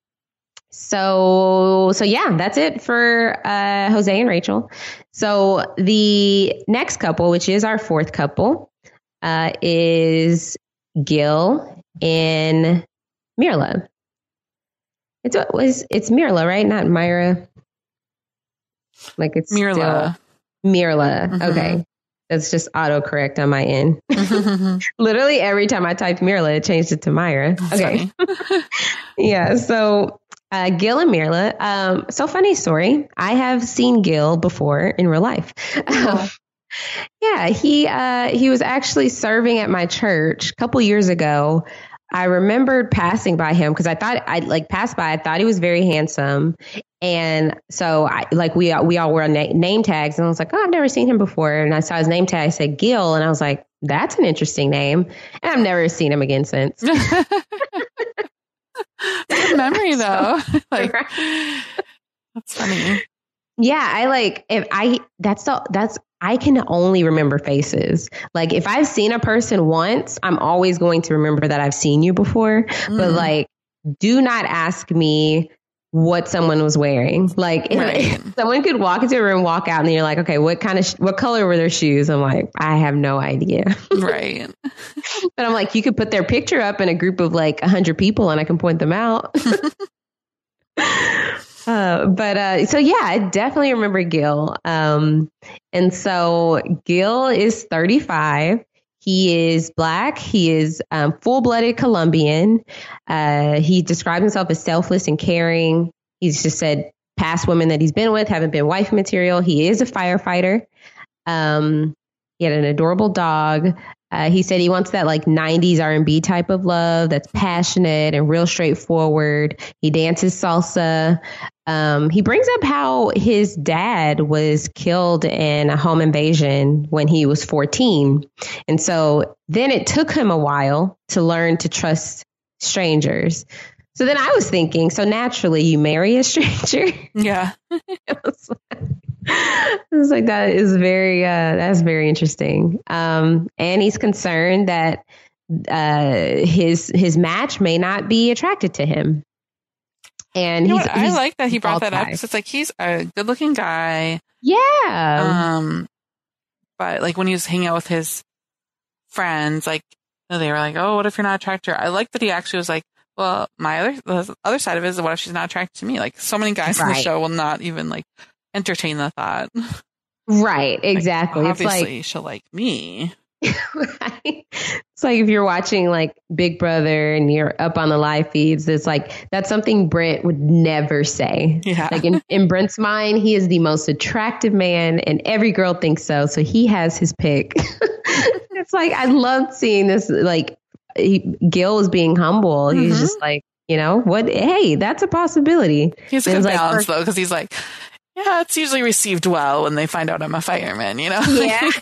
So so yeah, that's it for uh, Jose and Rachel. So the next couple, which is our fourth couple, uh, is Gil and Mirla. It's what was it's Mirla, right? Not Myra. Like it's Mirla. still Mirla. Mhm. Okay. That's just autocorrect on my end. Literally every time I typed Mirla, it changed it to Myra. That's Okay. funny. Yeah. So uh, Gil and Mirla. Um, so funny story. I have seen Gil before in real life. Cool. Yeah, he uh, he was actually serving at my church a couple years ago. I remembered passing by him because I thought I like passed by. I thought he was very handsome, and so I like we we all wore na- name tags, and I was like, oh, I've never seen him before. And I saw his name tag, said Gil, and I was like, that's an interesting name. And I've never seen him again since. Good memory though. Like Right. that's funny. Yeah, I like if I that's the that's I can only remember faces. Like if I've seen a person once, I'm always going to remember that I've seen you before. But Mm. like, do not ask me what someone was wearing. Like if, Right. if someone could walk into a room, walk out, and you're like, okay, what kind of sh- what color were their shoes? I'm like, I have no idea. Right. But I'm like, you could put their picture up in a group of like a hundred people, and I can point them out. Uh, but uh, so yeah, I definitely remember Gil. Um, and so Gil is thirty-five. He is Black. He is um, full-blooded Colombian. Uh, he describes himself as selfless and caring. He's just said past women that he's been with haven't been wife material. He is a firefighter. Um, he had an adorable dog. Uh, he said he wants that like nineties R and B type of love that's passionate and real straightforward. He dances salsa. Um, he brings up how his dad was killed in a home invasion when he was fourteen. And so then it took him a while to learn to trust strangers. So then I was thinking, so naturally you marry a stranger. Yeah. I was like, I was like, that is very, uh, that's very interesting. Um, and he's concerned that uh, his his match may not be attracted to him. And you know he's, what? I he's like that he brought that guy. up because it's like he's a good looking guy. Yeah. Um, but like when he was hanging out with his friends, like they were like, "Oh, what if you're not attracted to her?" I like that he actually was like, "Well, my other the other side of it is what if she's not attracted to me?" Like so many guys right. in the show will not even like entertain the thought. Right. Exactly. Like, it's obviously like she'll like me. Right. It's like if you're watching like Big Brother and you're up on the live feeds, it's like that's something Brent would never say. Yeah. Like in, in Brent's mind, he is the most attractive man and every girl thinks so. So he has his pick. It's like I love seeing this. Like he, Gil was being humble. Mm-hmm. He's just like, you know what? Hey, that's a possibility. He has a good balance like, though, because he's like, yeah, it's usually received well when they find out I'm a fireman, you know? Yeah.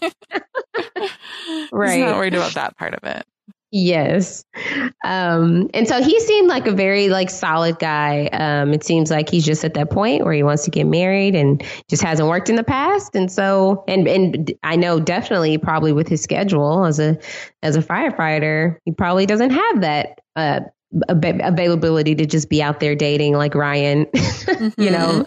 Right. He's not worried about that part of it. Yes. Um, and so he seemed like a very like solid guy. Um, it seems like he's just at that point where he wants to get married and just hasn't worked in the past. And so, and, and I know definitely probably with his schedule as a, as a firefighter, he probably doesn't have that, uh, availability to just be out there dating like Ryan, mm-hmm. you know?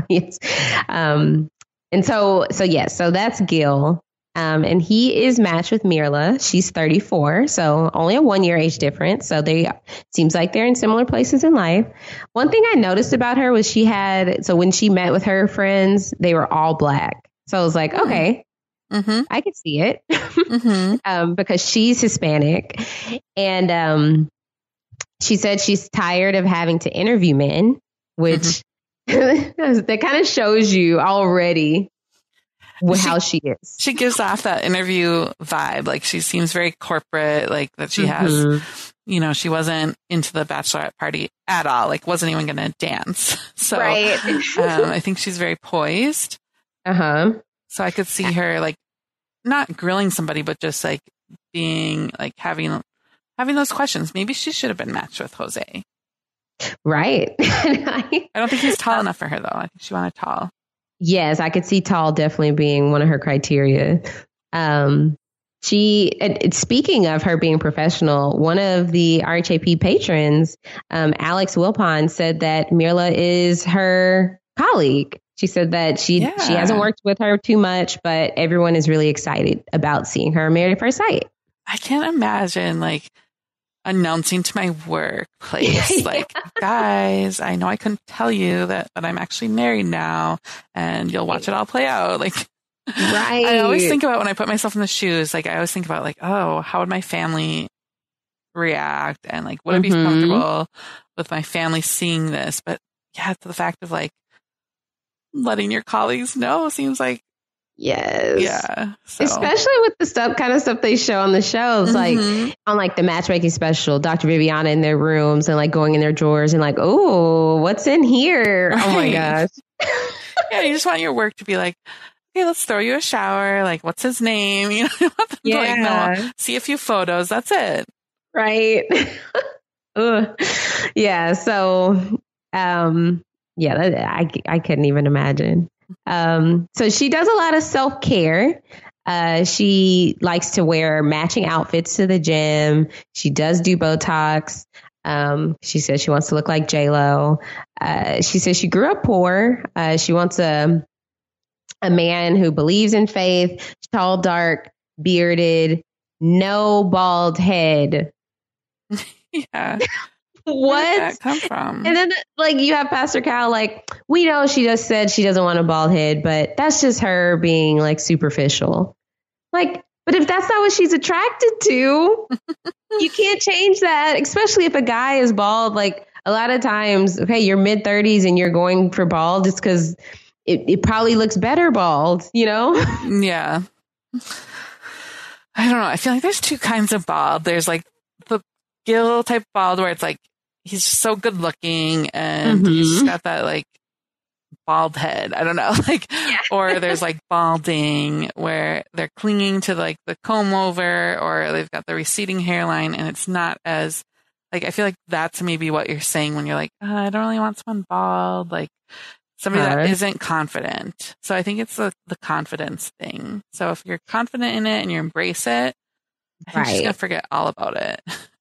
um, and so, so yes, yeah, so that's Gil. Um, and he is matched with Mirla. She's thirty-four, so only a one year age difference. So they seems like they're in similar places in life. One thing I noticed about her was she had, so when she met with her friends, they were all black. So I was like, mm-hmm. okay, mm-hmm. I could see it mm-hmm. um, because she's Hispanic. And um, she said she's tired of having to interview men, which mm-hmm. that kind of shows you already She, how she is. She gives off that interview vibe. Like she seems very corporate, like that she mm-hmm. has, you know, she wasn't into the bachelorette party at all. Like wasn't even going to dance. So right. um, I think she's very poised. Uh-huh. So I could see her like not grilling somebody, but just like being like having, having those questions. Maybe she should have been matched with Jose. Right. I don't think he's tall enough for her though. I think she wanted tall. Yes, I could see tall definitely being one of her criteria. Um, she, it, speaking of her being professional, one of the R H A P patrons, um, Alex Wilpon, said that Mirla is her colleague. She said that she yeah. she hasn't worked with her too much, but everyone is really excited about seeing her Married at First Sight. I can't imagine like announcing to my workplace, like, guys, I know I couldn't tell you that, but I'm actually married now, and you'll watch it all play out. Like, right. I always think about when I put myself in the shoes, like, I always think about, like, oh, how would my family react? And, like, would mm-hmm. it be comfortable with my family seeing this? But, yeah, to the fact of, like, letting your colleagues know seems like, yes. Yeah. So. Especially with the stuff, kind of stuff they show on the shows, mm-hmm. like on like the matchmaking special, Doctor Viviana in their rooms and like going in their drawers and like, oh, what's in here? Right. Oh my gosh. Yeah, you just want your work to be like, okay, let's throw you a shower. Like, what's his name? You know, you want them yeah. to like, no, see a few photos. That's it. Right. Yeah. So, um, yeah, I I couldn't even imagine. Um, so she does a lot of self-care. Uh, she likes to wear matching outfits to the gym. She does do Botox. Um, she says she wants to look like J-Lo. Uh, she says she grew up poor. Uh, she wants a, a man who believes in faith, tall, dark, bearded, no bald head. Yeah. What? Where did that come from? And then, like, you have Pastor Cal, like, we know she just said she doesn't want a bald head, but that's just her being, like, superficial. Like, but if that's not what she's attracted to, you can't change that, especially if a guy is bald. Like, a lot of times, okay, you're mid thirties and you're going for bald, it's because it, it probably looks better bald, you know? Yeah. I don't know. I feel like there's two kinds of bald. There's, like, the Gil type bald where it's like, he's just so good looking and mm-hmm. he's just got that like bald head. I don't know. Like, yeah. Or there's like balding where they're clinging to like the comb over or they've got the receding hairline and it's not as like, I feel like that's maybe what you're saying when you're like, oh, I don't really want someone bald. Like somebody uh, that isn't confident. So I think it's the, the confidence thing. So if you're confident in it and you embrace it, I think right. you're just going to forget all about it.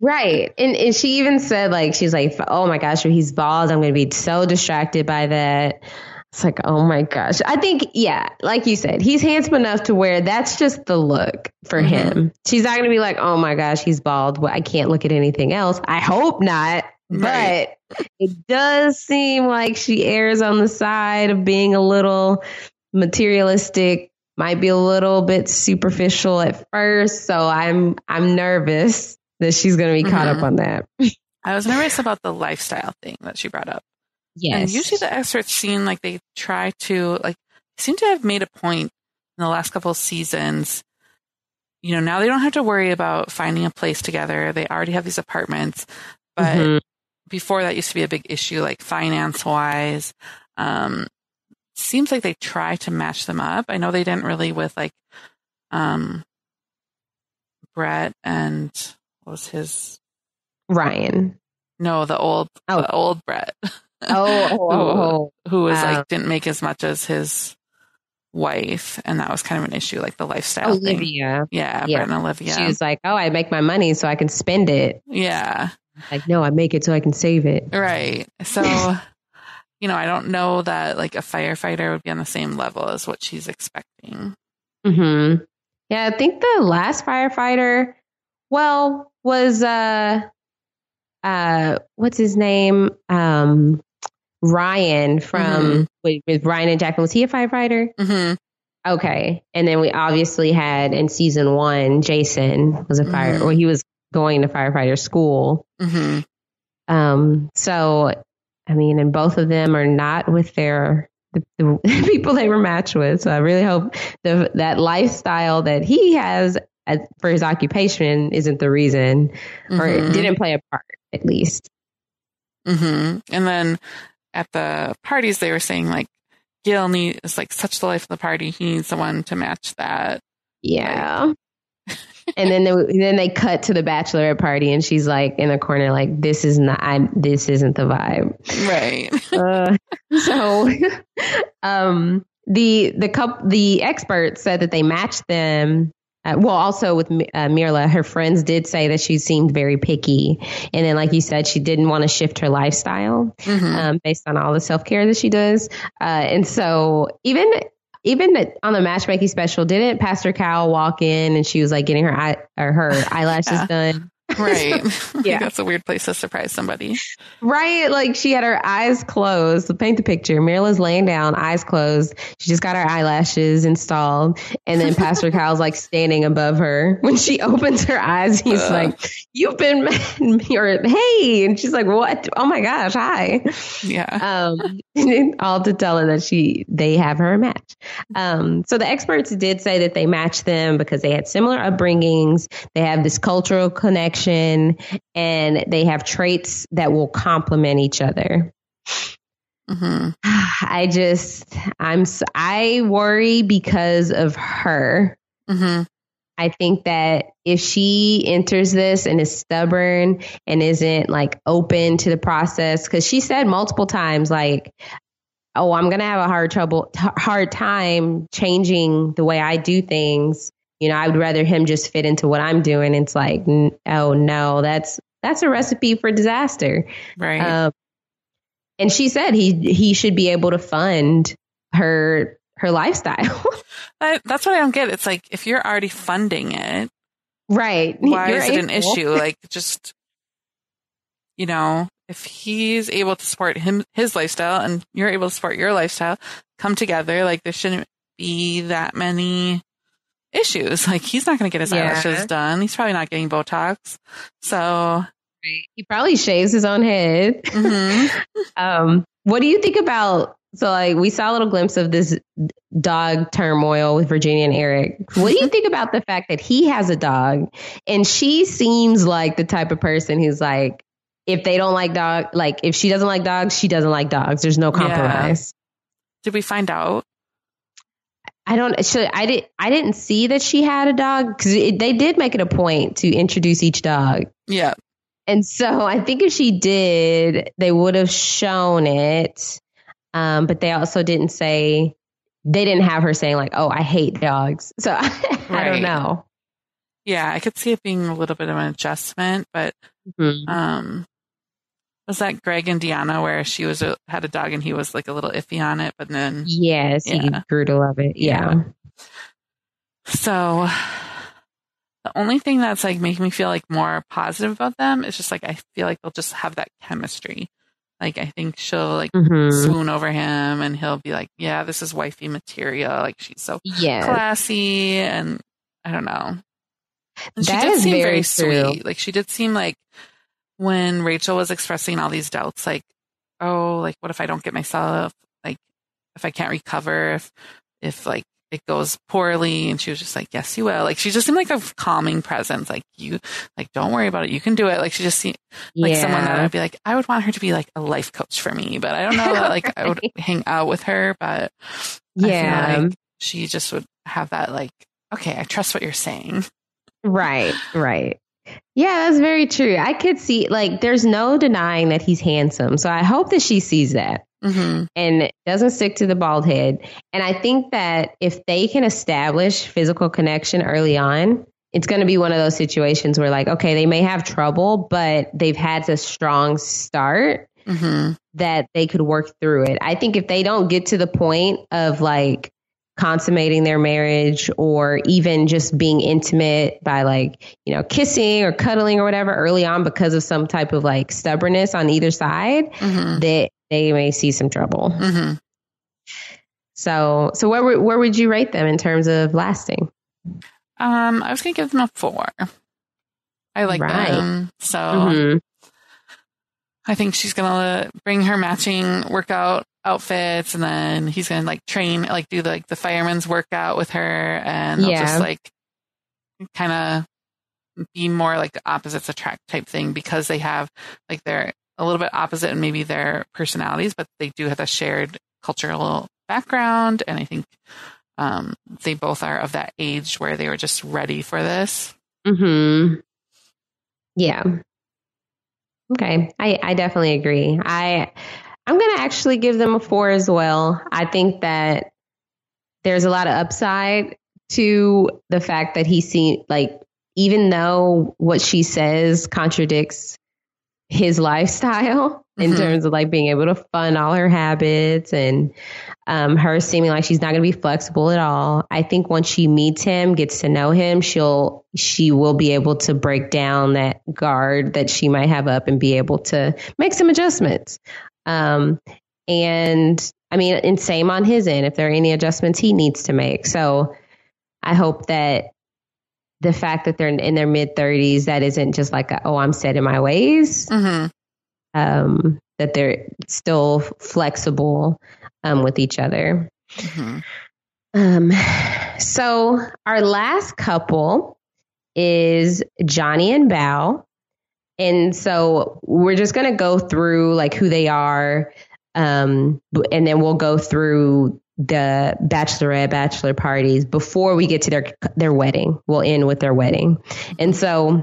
Right. And, and she even said, like, she's like, oh my gosh, if he's bald, I'm going to be so distracted by that. It's like, oh my gosh. I think, yeah, like you said, he's handsome enough to where that's just the look for mm-hmm. him. She's not going to be like, oh my gosh, he's bald. Well, I can't look at anything else. I hope not. Right. But it does seem like she errs on the side of being a little materialistic, might be a little bit superficial at first. So I'm I'm nervous that she's going to be caught mm-hmm. up on that. I was nervous about the lifestyle thing that she brought up. Yes. And usually the experts seem like they try to, like, seem to have made a point in the last couple of seasons. You know, now they don't have to worry about finding a place together. They already have these apartments. But mm-hmm. before that used to be a big issue, like finance-wise. Um, seems like they try to match them up. I know they didn't really with, like, um, Brett and... What was his Ryan? No, the old, oh. the old Brett. Oh, oh, oh, oh. who, who was um, like didn't make as much as his wife, and that was kind of an issue, like the lifestyle Olivia. thing. Yeah, yeah, Brett and Olivia. She was like, "Oh, I make my money so I can spend it." Yeah, like no, I make it so I can save it. Right. So, you know, I don't know that like a firefighter would be on the same level as what she's expecting. Hmm. Yeah, I think the last firefighter. Well, was uh, uh, what's his name? Um, Ryan from mm-hmm. with, with Ryan and Jacqueline. Was he a firefighter? Mm-hmm. Okay, and then we obviously had in season one, Jason was a fire. Mm-hmm. Well, he was going to firefighter school. Mm-hmm. Um, so I mean, and both of them are not with their the, the people they were matched with. So I really hope the that lifestyle that he has. As, for his occupation isn't the reason, mm-hmm. or it didn't play a part, at least. Mm-hmm. And then at the parties, they were saying like Gil needs like such the life of the party. He needs someone to match that. Yeah. Like. And then they, then they cut to the bachelorette party, and she's like in the corner, like this is not. I, this isn't the vibe. Right. uh, so, um, the the couple, the experts said that they matched them. Uh, well, also with uh, Mirla, her friends did say that she seemed very picky. And then, like you said, she didn't want to shift her lifestyle mm-hmm. um, based on all the self-care that she does. Uh, and so even even on the matchmaking special, didn't Pastor Cal walk in and she was like getting her eye, or her eyelashes yeah. done? Right. Yeah. That's a weird place to surprise somebody. Right. Like she had her eyes closed. Paint the picture. Mirla's laying down, eyes closed. She just got her eyelashes installed. And then Pastor Kyle's like standing above her. When she opens her eyes, he's uh. like, you've been mad at me, or hey. And she's like, what? Oh my gosh. Hi. Yeah. Um, all to tell her that she, they have her match. Um, so the experts did say that they matched them because they had similar upbringings. They have this cultural connection. And they have traits that will complement each other. Mm-hmm. I just, I'm, I worry because of her. Mm-hmm. I think that if she enters this and is stubborn and isn't like open to the process, because she said multiple times, like, oh, I'm going to have a hard trouble, t- hard time changing the way I do things. You know, I would rather him just fit into what I'm doing. It's like, oh no, that's that's a recipe for disaster. Right. Um, and she said he he should be able to fund her her lifestyle. I, that's what I don't get. It's like if you're already funding it, right? Why you're is it able. an issue? Like, just you know, if he's able to support him his lifestyle and you're able to support your lifestyle, come together. Like, there shouldn't be that many issues. Like, he's not going to get his yeah. eyelashes done. He's probably not getting Botox. So he probably shaves his own head. Mm-hmm. um, what do you think about? So, like, we saw a little glimpse of this dog turmoil with Virginia and Eric. What do you think about the fact that he has a dog and she seems like the type of person who's like, if they don't like dog, like if she doesn't like dogs, she doesn't like dogs. There's no compromise. Yeah. Did we find out? I don't. Actually, I did. I didn't see that she had a dog because they did make it a point to introduce each dog. Yeah, and so I think if she did, they would have shown it. Um, but they also didn't say. They didn't have her saying like, "Oh, I hate dogs." So I, right. I don't know. Yeah, I could see it being a little bit of an adjustment, but Mm-hmm. um, was that Greg and Deanna where she was a, had a dog and he was like a little iffy on it, but then Yes, yeah. he grew to love it. Yeah. Yeah. So the only thing that's like making me feel like more positive about them is just like I feel like they'll just have that chemistry. Like I think she'll like Mm-hmm. swoon over him and he'll be like, yeah, this is wifey material. Like she's so Yes. classy and I don't know. And she That did is seem very very true. sweet. Like she did seem like when Rachel was expressing all these doubts, like, oh, like what if I don't get myself, like if I can't recover, if if like it goes poorly, and she was just like, yes, you will. Like she just seemed like a calming presence. Like you, like don't worry about it, you can do it. Like she just seemed like Yeah. someone that I'd be like, I would want her to be like a life coach for me, but I don't know that like I would hang out with her, but I Yeah. feel like she just would have that like, okay, I trust what you're saying. Right, right. Yeah, that's very true. I could see, like, there's no denying that he's handsome. So I hope that she sees that Mm-hmm. and doesn't stick to the bald head. And I think that if they can establish physical connection early on, it's going to be one of those situations where, like, okay, they may have trouble, but they've had a strong start Mm-hmm. that they could work through it. I think if they don't get to the point of like consummating their marriage or even just being intimate by like, you know, kissing or cuddling or whatever early on because of some type of like stubbornness on either side, Mm-hmm. that they may see some trouble. Mm-hmm. So, so where would- where would you rate them in terms of lasting? Um, I was gonna give them a four. I like Right. them, so Mhm. I think she's gonna bring her matching workout outfits, and then he's gonna like train, like do like the fireman's workout with her, and they'll Yeah. just like kind of be more like the opposites attract type thing because they have like they're a little bit opposite in maybe their personalities, but they do have a shared cultural background, and I think um, they both are of that age where they were just ready for this. Mhm. Yeah. Okay. I, I definitely agree. I I'm gonna actually give them a four as well. I think that there's a lot of upside to the fact that he seen like even though what she says contradicts his lifestyle in Mhm. terms of like being able to fund all her habits and um, her seeming like she's not going to be flexible at all. I think once she meets him, gets to know him, she'll she will be able to break down that guard that she might have up and be able to make some adjustments. Um, and I mean, and same on his end if there are any adjustments he needs to make. So I hope that the fact that they're in their mid thirties, that isn't just like, a, oh, I'm set in my ways. Mhm. Um, that they're still flexible um, with each other. Mhm. Um, so our last couple is Johnny and Bao. And so we're just going to go through like who they are. Um, and then we'll go through the bachelorette, bachelor parties before we get to their, their wedding. We'll end with their wedding. And so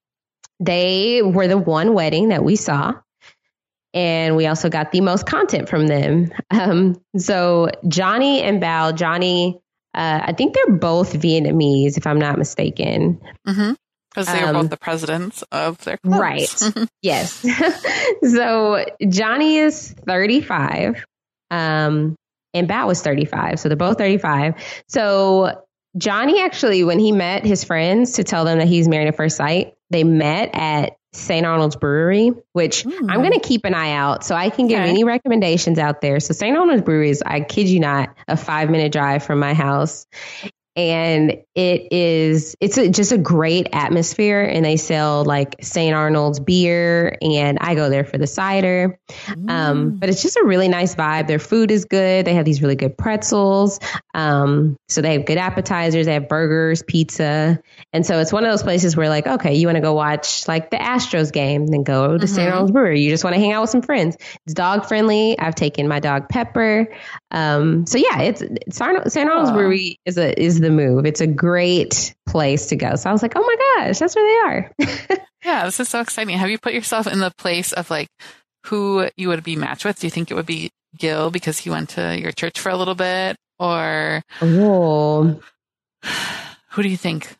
they were the one wedding that we saw. And we also got the most content from them. Um, so Johnny and Bao, Johnny, uh, I think they're both Vietnamese, if I'm not mistaken. Mhm. Because they were Um, both the presidents of their clubs. Right. Yes. So Johnny is thirty-five, um, and Bao is thirty-five. So they're both thirty-five. So Johnny actually, when he met his friends to tell them that he's married at first sight, they met at Saint Arnold's Brewery, which Mm. I'm going to keep an eye out so I can give Okay. any recommendations out there. So Saint Arnold's Brewery is, I kid you not, a five minute drive from my house. And it is, it's a, just a great atmosphere. And they sell like Saint Arnold's beer, and I go there for the cider. Um, but it's just a really nice vibe. Their food is good. They have these really good pretzels. Um, so they have good appetizers. They have burgers, pizza. And so it's one of those places where like, okay, you want to go watch like the Astros game, then go to Saint Mhm. Arnold's Brewery. You just want to hang out with some friends. It's dog friendly. I've taken my dog Pepper. Um, so yeah, it's, it's Arnold, Saint Arnold's Aw. Brewery is a, is the move. It's a great place to go. So I was like, oh my gosh, that's where they are. Yeah, this is so exciting. Have you put yourself in the place of like who you would be matched with? Do you think it would be Gil because he went to your church for a little bit, or Oh, who do you think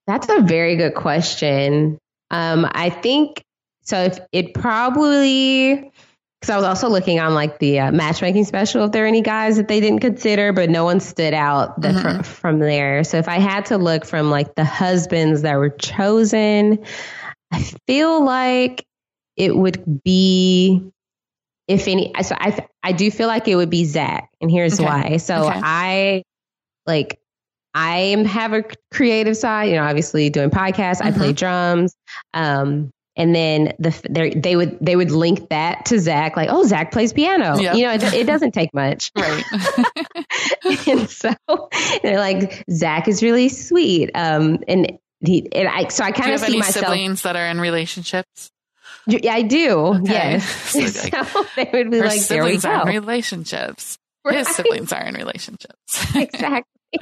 That's a very good question. Um, I think so. If it probably, because I was also looking on like the uh, matchmaking special, if there are any guys that they didn't consider, but no one stood out the, Mm-hmm. from, from there. So if I had to look from like the husbands that were chosen, I feel like it would be, if any, so I I do feel like it would be Zach, and here's Okay. why. So Okay. I like. I am have a creative side, you know, obviously doing podcasts. Mm-hmm. I play drums. Um, and then the they would they would link that to Zach, like, oh, Zach plays piano. Yep. You know, it, it doesn't take much. Right. And so they're like, Zach is really sweet. Um, and he and I so I Do kind you of have see any myself. siblings that are in relationships? Yeah, I do. Okay. Yes. So, like, So they would be Her like, there we siblings are in go. relationships. Right. His siblings are in relationships. Exactly.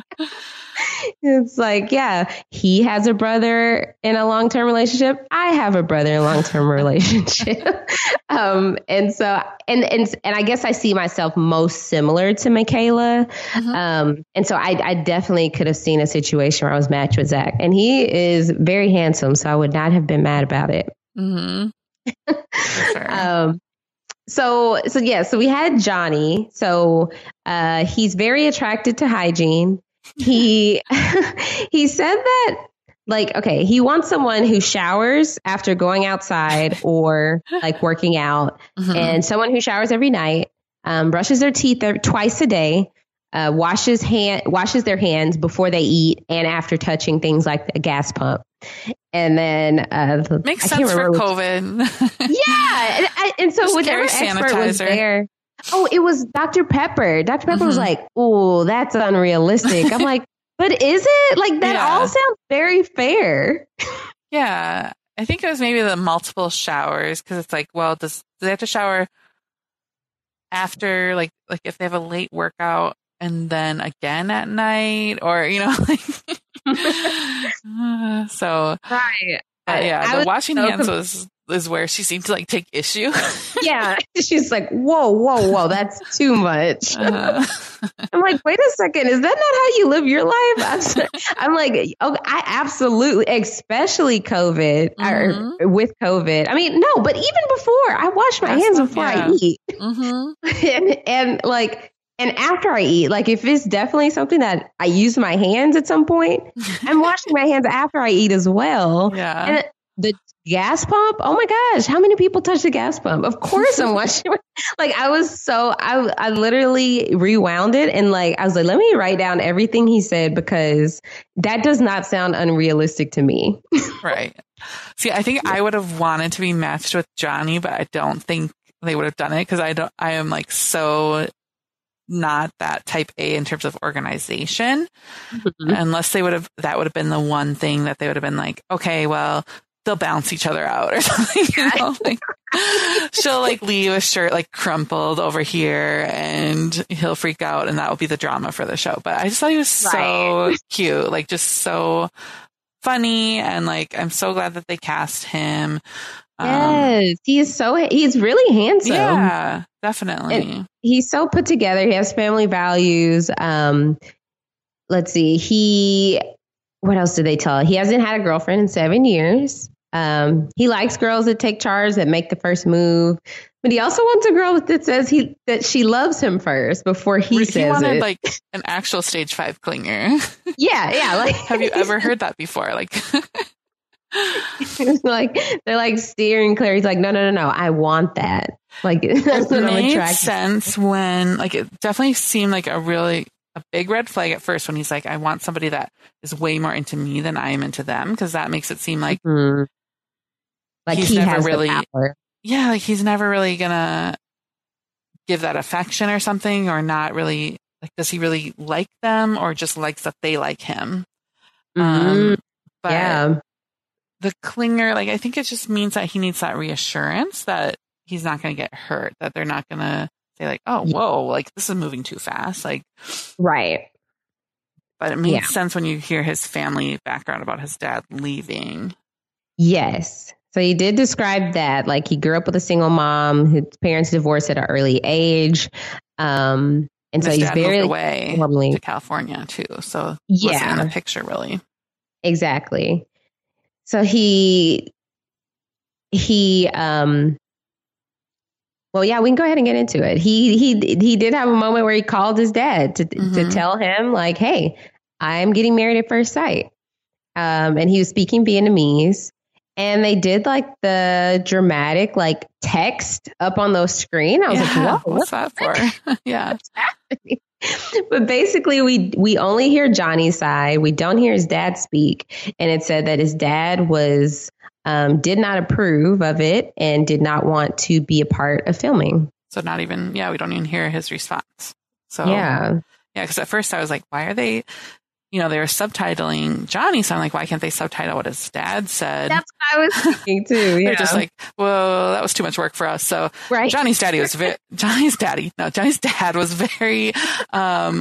It's like, yeah, he has a brother in a long-term relationship. I have a brother in a long-term relationship. um, and so, and, and, and I guess I see myself most similar to Michaela. Mm-hmm. Um, and so I, I definitely could have seen a situation where I was matched with Zach, and he is very handsome. So I would not have been mad about it. Mm-hmm. For sure. Um, so, so yeah, so we had Johnny. So, uh, he's very attracted to hygiene. He, he said that, like, okay, he wants someone who showers after going outside or like working out, Mhm. and someone who showers every night, um, brushes their teeth every, twice a day, uh, washes hand, washes their hands before they eat and after touching things like a gas pump. And then uh, the, Makes I can't sense for remember which- COVID. Yeah, and, I, and so Just whichever carry expert was sanitizer. there. Oh, it was Doctor Pepper. Doctor Pepper was Mhm. like, "Oh, that's unrealistic." I'm like, "But is it? Like that Yeah. all sounds very fair." Yeah. I think it was maybe the multiple showers because it's like, well, does do they have to shower after, like, like if they have a late workout and then again at night, or you know, like. uh, so Right. uh, yeah, I the was washing so hands com- was is where she seemed to like take issue. Yeah, she's like, "Whoa, whoa, whoa, that's too much." uh, I'm like, "Wait a second, is that not how you live your life?" I'm, so- I'm like, "Oh, I absolutely, especially COVID Mhm. or with COVID. I mean, no, but even before, I wash my That's hands not- before yeah. I eat." mm-hmm. and, and like and after I eat, like if it's definitely something that I use my hands at some point, I'm washing my hands after I eat as well. Yeah. And the gas pump, oh my gosh, how many people touch the gas pump? Of course I'm washing my, like I was so I I literally rewound it and like I was like, let me write down everything he said because that does not sound unrealistic to me. Right. See, I think I would have wanted to be matched with Johnny, but I don't think they would have done it because I don't. I am like so not that type A in terms of organization. Mm-hmm. Unless they would have, that would have been the one thing that they would have been like, okay, well, they'll balance each other out or something. You know? Like, she'll like leave a shirt like crumpled over here, and he'll freak out, and that will be the drama for the show. But I just thought he was so Right. cute, like just so funny, and like I'm so glad that they cast him. Um, Yes, he is so he's really handsome. yeah, definitely. He's so put together. He has family values. Um, let's see. He, what else did they tell? He hasn't had a girlfriend in seven years. Um, he likes girls that take charge, that make the first move. But he also wants a girl that says he that she loves him first before he, he says wanted it. like an actual stage five clinger. yeah, yeah. Like, Have you ever heard that before? Like, like they're like steering clear. He's like, no, no, no, no. I want that. Like that's what it I'm made attracted. sense when, like, it definitely seemed like a really a big red flag at first when he's like, I want somebody that is way more into me than I am into them, because that makes it seem like Mhm. Like he's he never has really- the power. yeah, like he's never really gonna give that affection or something, or not really, like, does he really like them, or just likes that they like him? Mhm. Um, but Yeah. the clinger, like, I think it just means that he needs that reassurance that he's not going to get hurt, that they're not going to say like, oh, whoa, like this is moving too fast. Like, Right. but it makes Yeah. sense when you hear his family background about his dad leaving. Yes. So he did describe that. Like he grew up with a single mom. His parents divorced at an early age. Um, and so his he's dad very moved away normally. to California too. So wasn't in Yeah. the picture really. exactly. So he, he, um, well, yeah, we can go ahead and get into it. He, he, he did have a moment where he called his dad to, mm-hmm. to tell him like, hey, I'm getting married at first sight. Um, and he was speaking Vietnamese. And they did like the dramatic like text up on the screen. I was yeah, like, whoa, what's that for? yeah. But basically we we only hear Johnny's side. We don't hear his dad speak. And it said that his dad was um, did not approve of it and did not want to be a part of filming. So not even, yeah, we don't even hear his response. So yeah. Yeah, because at first I was like, why are they you know, they were subtitling Johnny, so I'm like, why can't they subtitle what his dad said? That's what I was thinking too. Yeah. They're just like, well, that was too much work for us. So right. Johnny's daddy was very, Johnny's daddy, no, Johnny's dad was very um,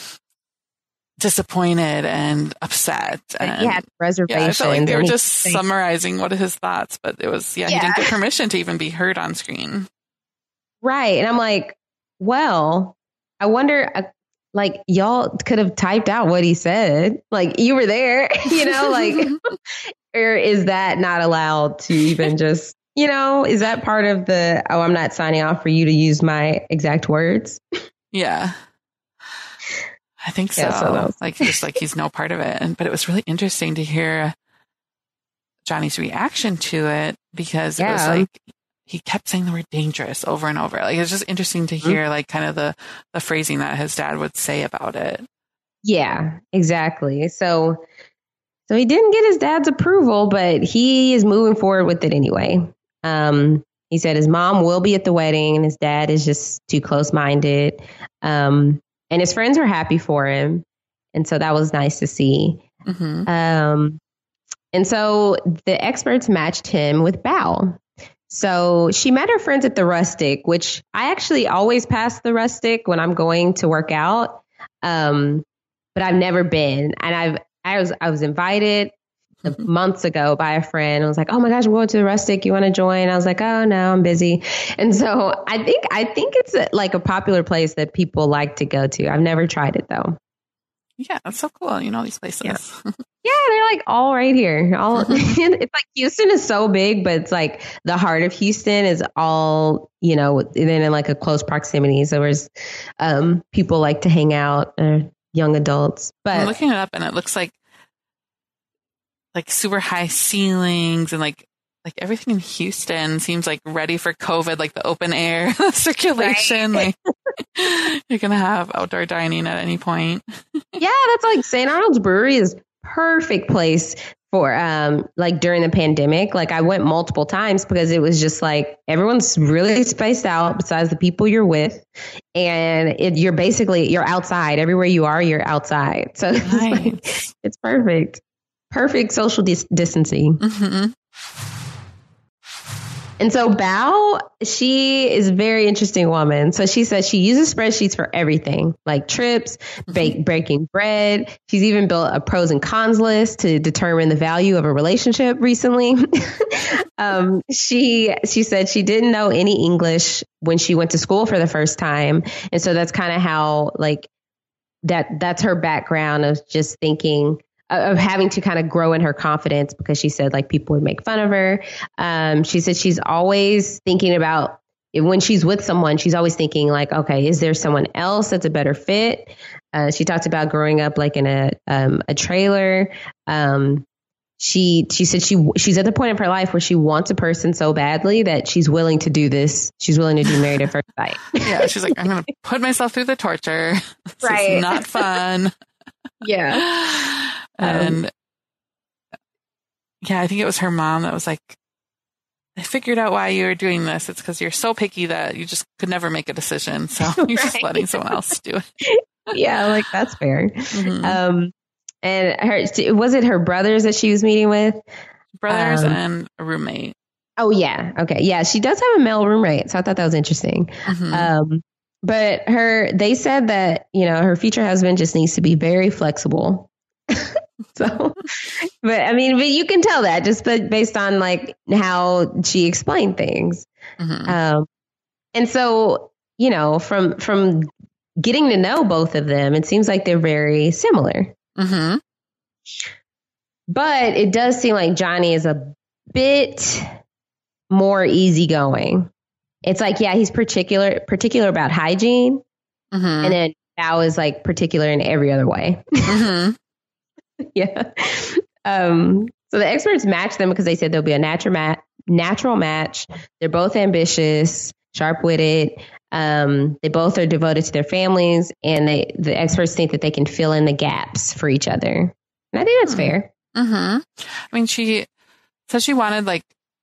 disappointed and upset. And he had reservations. Yeah, I felt like they were just summarizing what are his thoughts, but it was, yeah, yeah, he didn't get permission to even be heard on screen. Right. And I'm like, well, I wonder, uh, like, y'all could have typed out what he said. Like, you were there, you know, like, or is that not allowed to even just, you know, is that part of the, oh, I'm not signing off for you to use my exact words? Yeah. I think so. Yeah, so was- like, just like he's no part of it. And, but it was really interesting to hear Johnny's reaction to it because yeah. it was like, he kept saying the word dangerous over and over. Like, it was just interesting to hear, mm-hmm. like, kind of the, the phrasing that his dad would say about it. Yeah, exactly. So, so he didn't get his dad's approval, but he is moving forward with it anyway. Um, he said his mom will be at the wedding and his dad is just too close-minded. Um, and his friends were happy for him. And so that was nice to see. Mm-hmm. Um, and so the experts matched him with Bao. So she met her friends at the Rustic, which I actually always pass the Rustic when I'm going to work out. Um, but I've never been. And I've, I was, I was invited mm-hmm. months ago by a friend. I was like, oh my gosh, I'm going to the Rustic. You want to join? I was like, oh no, I'm busy. And so I think, I think it's a, like a popular place that people like to go to. I've never tried it though. Yeah, that's so cool. You know, these places. Yeah, yeah they're like all right here. All it's like Houston is so big, but it's like the heart of Houston is all, you know, then in like a close proximity. So there's um, people like to hang out, uh, young adults. But I'm looking it up and it looks like like super high ceilings and like like everything in Houston seems like ready for COVID, like the open air circulation. Right. Like you're going to have outdoor dining at any point. Yeah, that's like Saint Arnold's Brewery is perfect place for um like during the pandemic. Like I went multiple times because it was just like everyone's really spaced out besides the people you're with. And it, you're basically, you're outside. Everywhere you are, you're outside. So nice. it's, like, it's perfect. Perfect social dis- distancing. Mm-hmm. And so Bao, she is a very interesting woman. So she says she uses spreadsheets for everything, like trips, bake, breaking bread. She's even built a pros and cons list to determine the value of a relationship recently. um, she she said she didn't know any English when she went to school for the first time. And so that's kind of how like that that's her background of just thinking of having to kind of grow in her confidence because she said like people would make fun of her. Um, she said she's always thinking about when she's with someone, she's always thinking like, okay, is there someone else that's a better fit? Uh, she talked about growing up like in a um, a trailer. Um, she she said she she's at the point of her life where she wants a person so badly that she's willing to do this. She's willing to do Married at First Sight. Yeah, she's like, I'm going to put myself through the torture. This right. is not fun. Yeah. And um, yeah, I think it was her mom that was like, I figured out why you were doing this. It's because you're so picky that you just could never make a decision. So you're right. just letting someone else do it. Yeah, like that's fair. Mm-hmm. Um, and her, was it her brothers that she was meeting with? Brothers um, and a roommate. Oh, yeah. Okay. Yeah, she does have a male roommate. So I thought that was interesting. Mm-hmm. Um, but her, they said that, you know, her future husband just needs to be very flexible. So, but I mean, but you can tell that just based on like how she explained things. Mm-hmm. Um, and so, you know, from, from getting to know both of them, it seems like they're very similar. Mm-hmm. But it does seem like Johnny is a bit more easygoing. It's like, yeah, he's particular particular about hygiene, Mm-hmm. and then Bao is like particular in every other way. Mm-hmm. Yeah. Um, so the experts matched them because they said there'll be a natural match. Natural match. They're both ambitious, sharp-witted. Um, they both are devoted to their families, and they the experts think that they can fill in the gaps for each other. And I think that's Mm-hmm. fair. Mm-hmm. I mean, she said she wanted like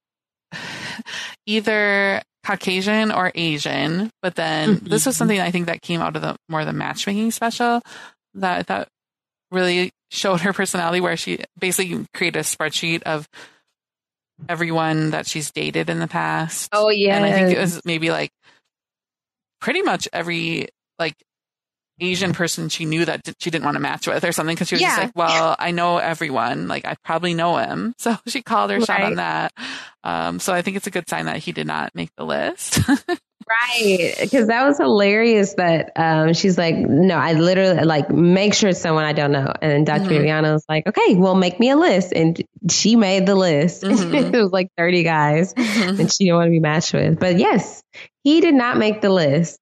either Caucasian or Asian, but then Mm-hmm. this was something I think that came out of the more the matchmaking special that I thought really showed her personality, where she basically created a spreadsheet of everyone that she's dated in the past. Oh yeah, and I think it was maybe like pretty much every like Asian person she knew that she didn't want to match with or something, because she was Yeah. just like, well, I know everyone, like I probably know him, so she called her shot Right. on that. Um, so I think it's a good sign that he did not make the list. Right, because that was hilarious that um, she's like, no, I literally like make sure it's someone I don't know. And then doctor Mhm. Viviana was like, okay, well, make me a list. And she made the list. Mhm. It was like thirty guys that she didn't want to be matched with. But yes, he did not make the list.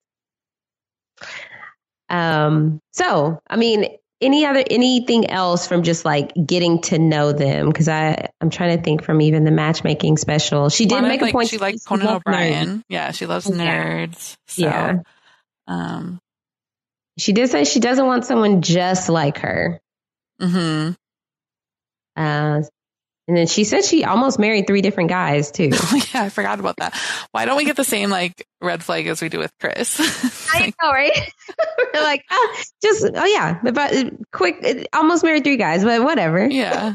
Um, so, I mean, any other, anything else from just like getting to know them? Because I, I'm trying to think from even the matchmaking special. She did Wanted, make a like, point. She to liked say Conan loved nerds. O'Brien. Yeah, she loves Yeah. nerds. So, Yeah. Um, She did say she doesn't want someone just like her. hmm Uh, and then she said she almost married three different guys too. yeah, I forgot about that. Why don't we get the same like red flag as we do with Chris? I know, right? We're like, oh, just oh yeah, but uh, quick, uh, almost married three guys, but whatever. yeah.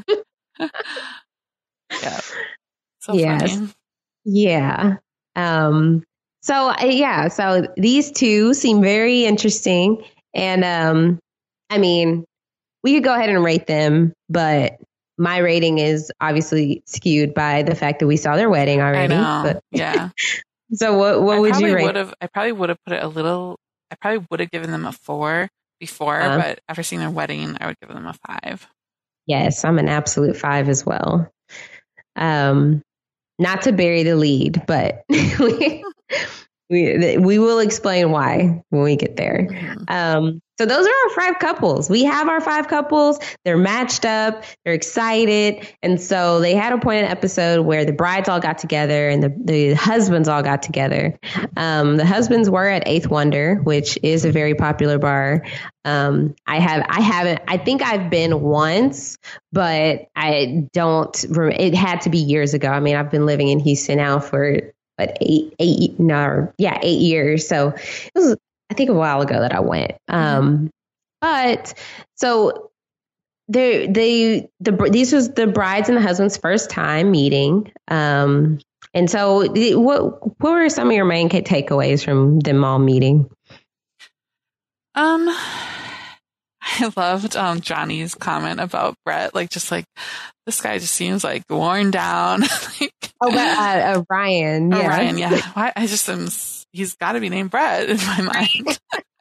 Yeah. So Yes. funny. Yeah. Um. So uh, yeah. So these two seem very interesting, and um, I mean, we could go ahead and rate them, but my rating is obviously skewed by the fact that we saw their wedding already. I know. But, Yeah. so what what I would probably you rate? would have. I probably would have put it a little. I probably would have given them a four before, Uh-huh. but after seeing their wedding, I would give them a five. Yes, I'm an absolute five as well. Um, not to bury the lead, but we, we we will explain why when we get there. Mhm. Um, so those are our five couples. We have our five couples. They're matched up. They're excited, and so they had a point in the episode where the brides all got together and the the husbands all got together. Um, the husbands were at Eighth Wonder, which is a very popular bar. Um, I have, I haven't, I think I've been once, but I don't, rem- it had to be years ago. I mean, I've been living in Houston now for what, eight, eight, no, yeah, eight years. So it was, I think a while ago that I went. Um, but so they, they, the, these was the brides and the husband's first time meeting. Um, and so what, what were some of your main takeaways from them all meeting? Um, I loved um Johnny's comment about Brett. Like, just like this guy just seems like worn down. like, Oh, but uh, uh, Ryan. oh, Yeah. Ryan, yeah. Why? I just am. He's got to be named Brett in my mind.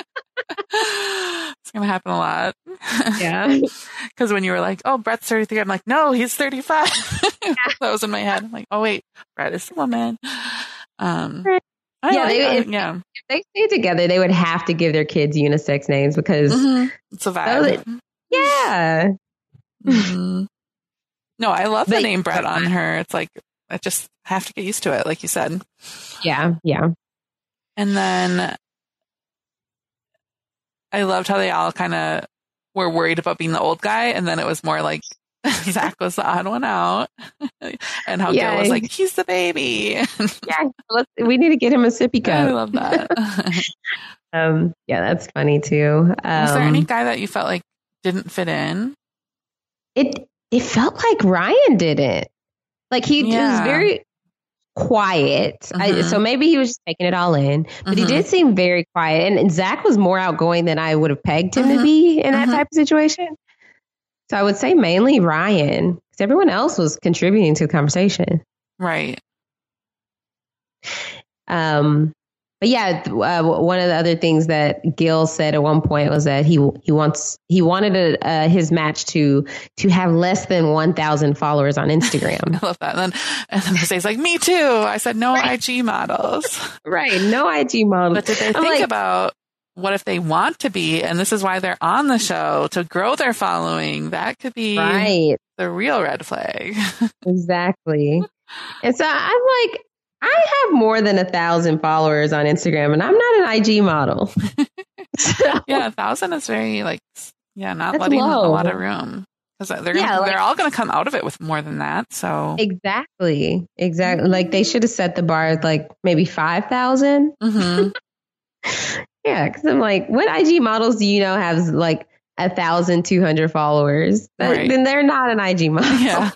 It's gonna happen a lot. Yeah. Because when you were like, "Oh, Brett's thirty-three," I'm like, "No, he's thirty-five." That was in my head. I'm like, "Oh wait, Brett is the woman." Um, I Yeah, like they- that. if- yeah. If they stay together, they would have to give their kids unisex names because, Mhm. It's a vibe. Oh, yeah. Mhm. No, I love the But- name Brett on her. It's like I just have to get used to it, like you said. Yeah. Yeah. And then I loved how they all kind of were worried about being the old guy, and then it was more like Zach was the odd one out, and how Yeah. Gil was like, "He's the baby." Yeah. Let's, we need to get him a sippy I cup. love that. Um, yeah, that's funny too. Um, Was there any guy that you felt like didn't fit in? it, it felt like Ryan didn't. Like he was Yeah. very quiet. I, Mhm. so maybe he was just taking it all in, but he Mhm. did seem very quiet. And, and Zach was more outgoing than I would have pegged him Mhm. to be in that Mhm. type of situation. So I would say mainly Ryan, because everyone else was contributing to the conversation. Right. Um, but yeah, uh, one of the other things that Gil said at one point was that he he wants he wanted a, uh, his match to to have less than one thousand followers on Instagram. I love that. And then, and then Jose's like, me too. I said, no right. I G models. Right. No I G models. But did they think like, about what if they want to be, and this is why they're on the show, to grow their following? That could be right. the real red flag. Exactly. And so I'm like, I have more than a thousand followers on Instagram, and I'm not an I G model. So, yeah, a thousand is very like, yeah, not letting low. a lot of room, because they're yeah, gonna, like, they're all going to come out of it with more than that. So exactly, exactly. Mm-hmm. Like they should have set the bar at like maybe five thousand. Mm-hmm. Yeah, because I'm like, what I G models do you know have like a thousand two hundred followers? Right. Then they're not an I G model. Yeah.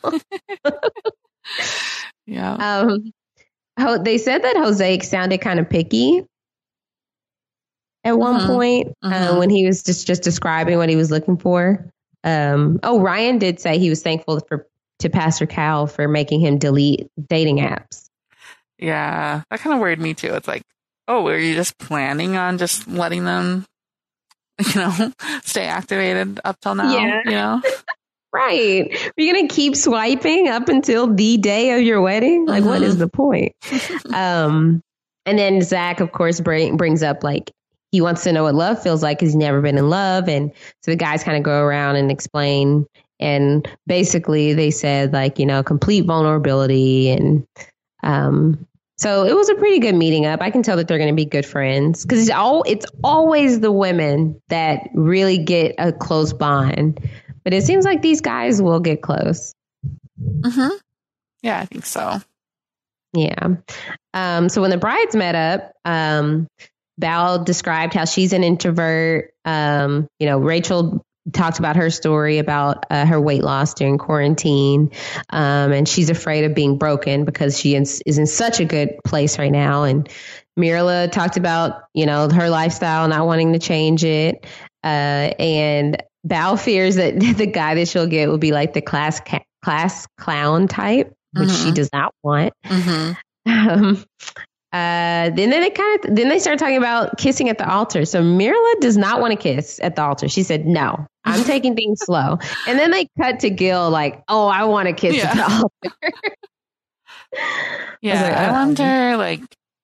Yeah. Um. They said that Jose sounded kind of picky at one mm-hmm. point mm-hmm. Uh, when he was just, just describing what he was looking for. Um, oh, Ryan did say he was thankful for to Pastor Cal for making him delete dating apps. Yeah, that kind of worried me too. It's like, oh, were you just planning on just letting them, you know, stay activated up till now? Yeah. You know? Right. Are you going to keep swiping up until the day of your wedding? Like, mm-hmm. what is the point? um, and then Zach, of course, bring, brings up like he wants to know what love feels like because he's never been in love. And so the guys kind of go around and explain. And basically they said like, you know, complete vulnerability. And um, so it was a pretty good meeting up. I can tell that they're going to be good friends because it's, all, it's always the women that really get a close bond. But it seems like these guys will get close. Mm-hmm. Yeah, I think so. Yeah. Um, so when the brides met up, um, Val described how she's an introvert. Um, you know, Rachel talked about her story about uh, her weight loss during quarantine. Um, and she's afraid of being broken because she is, is in such a good place right now. And Mirla talked about, you know, her lifestyle, not wanting to change it. Uh, and Bao fears that the guy that she'll get will be like the class ca- class clown type, which mm-hmm. she does not want. Mm-hmm. Um, uh, then they kind of then they start talking about kissing at the altar. So Mirla does not want to kiss at the altar. She said, "No, I'm taking things slow." And then they cut to Gil like, "Oh, I want to kiss yeah. at the altar." Yeah, I, like, oh. I wonder like.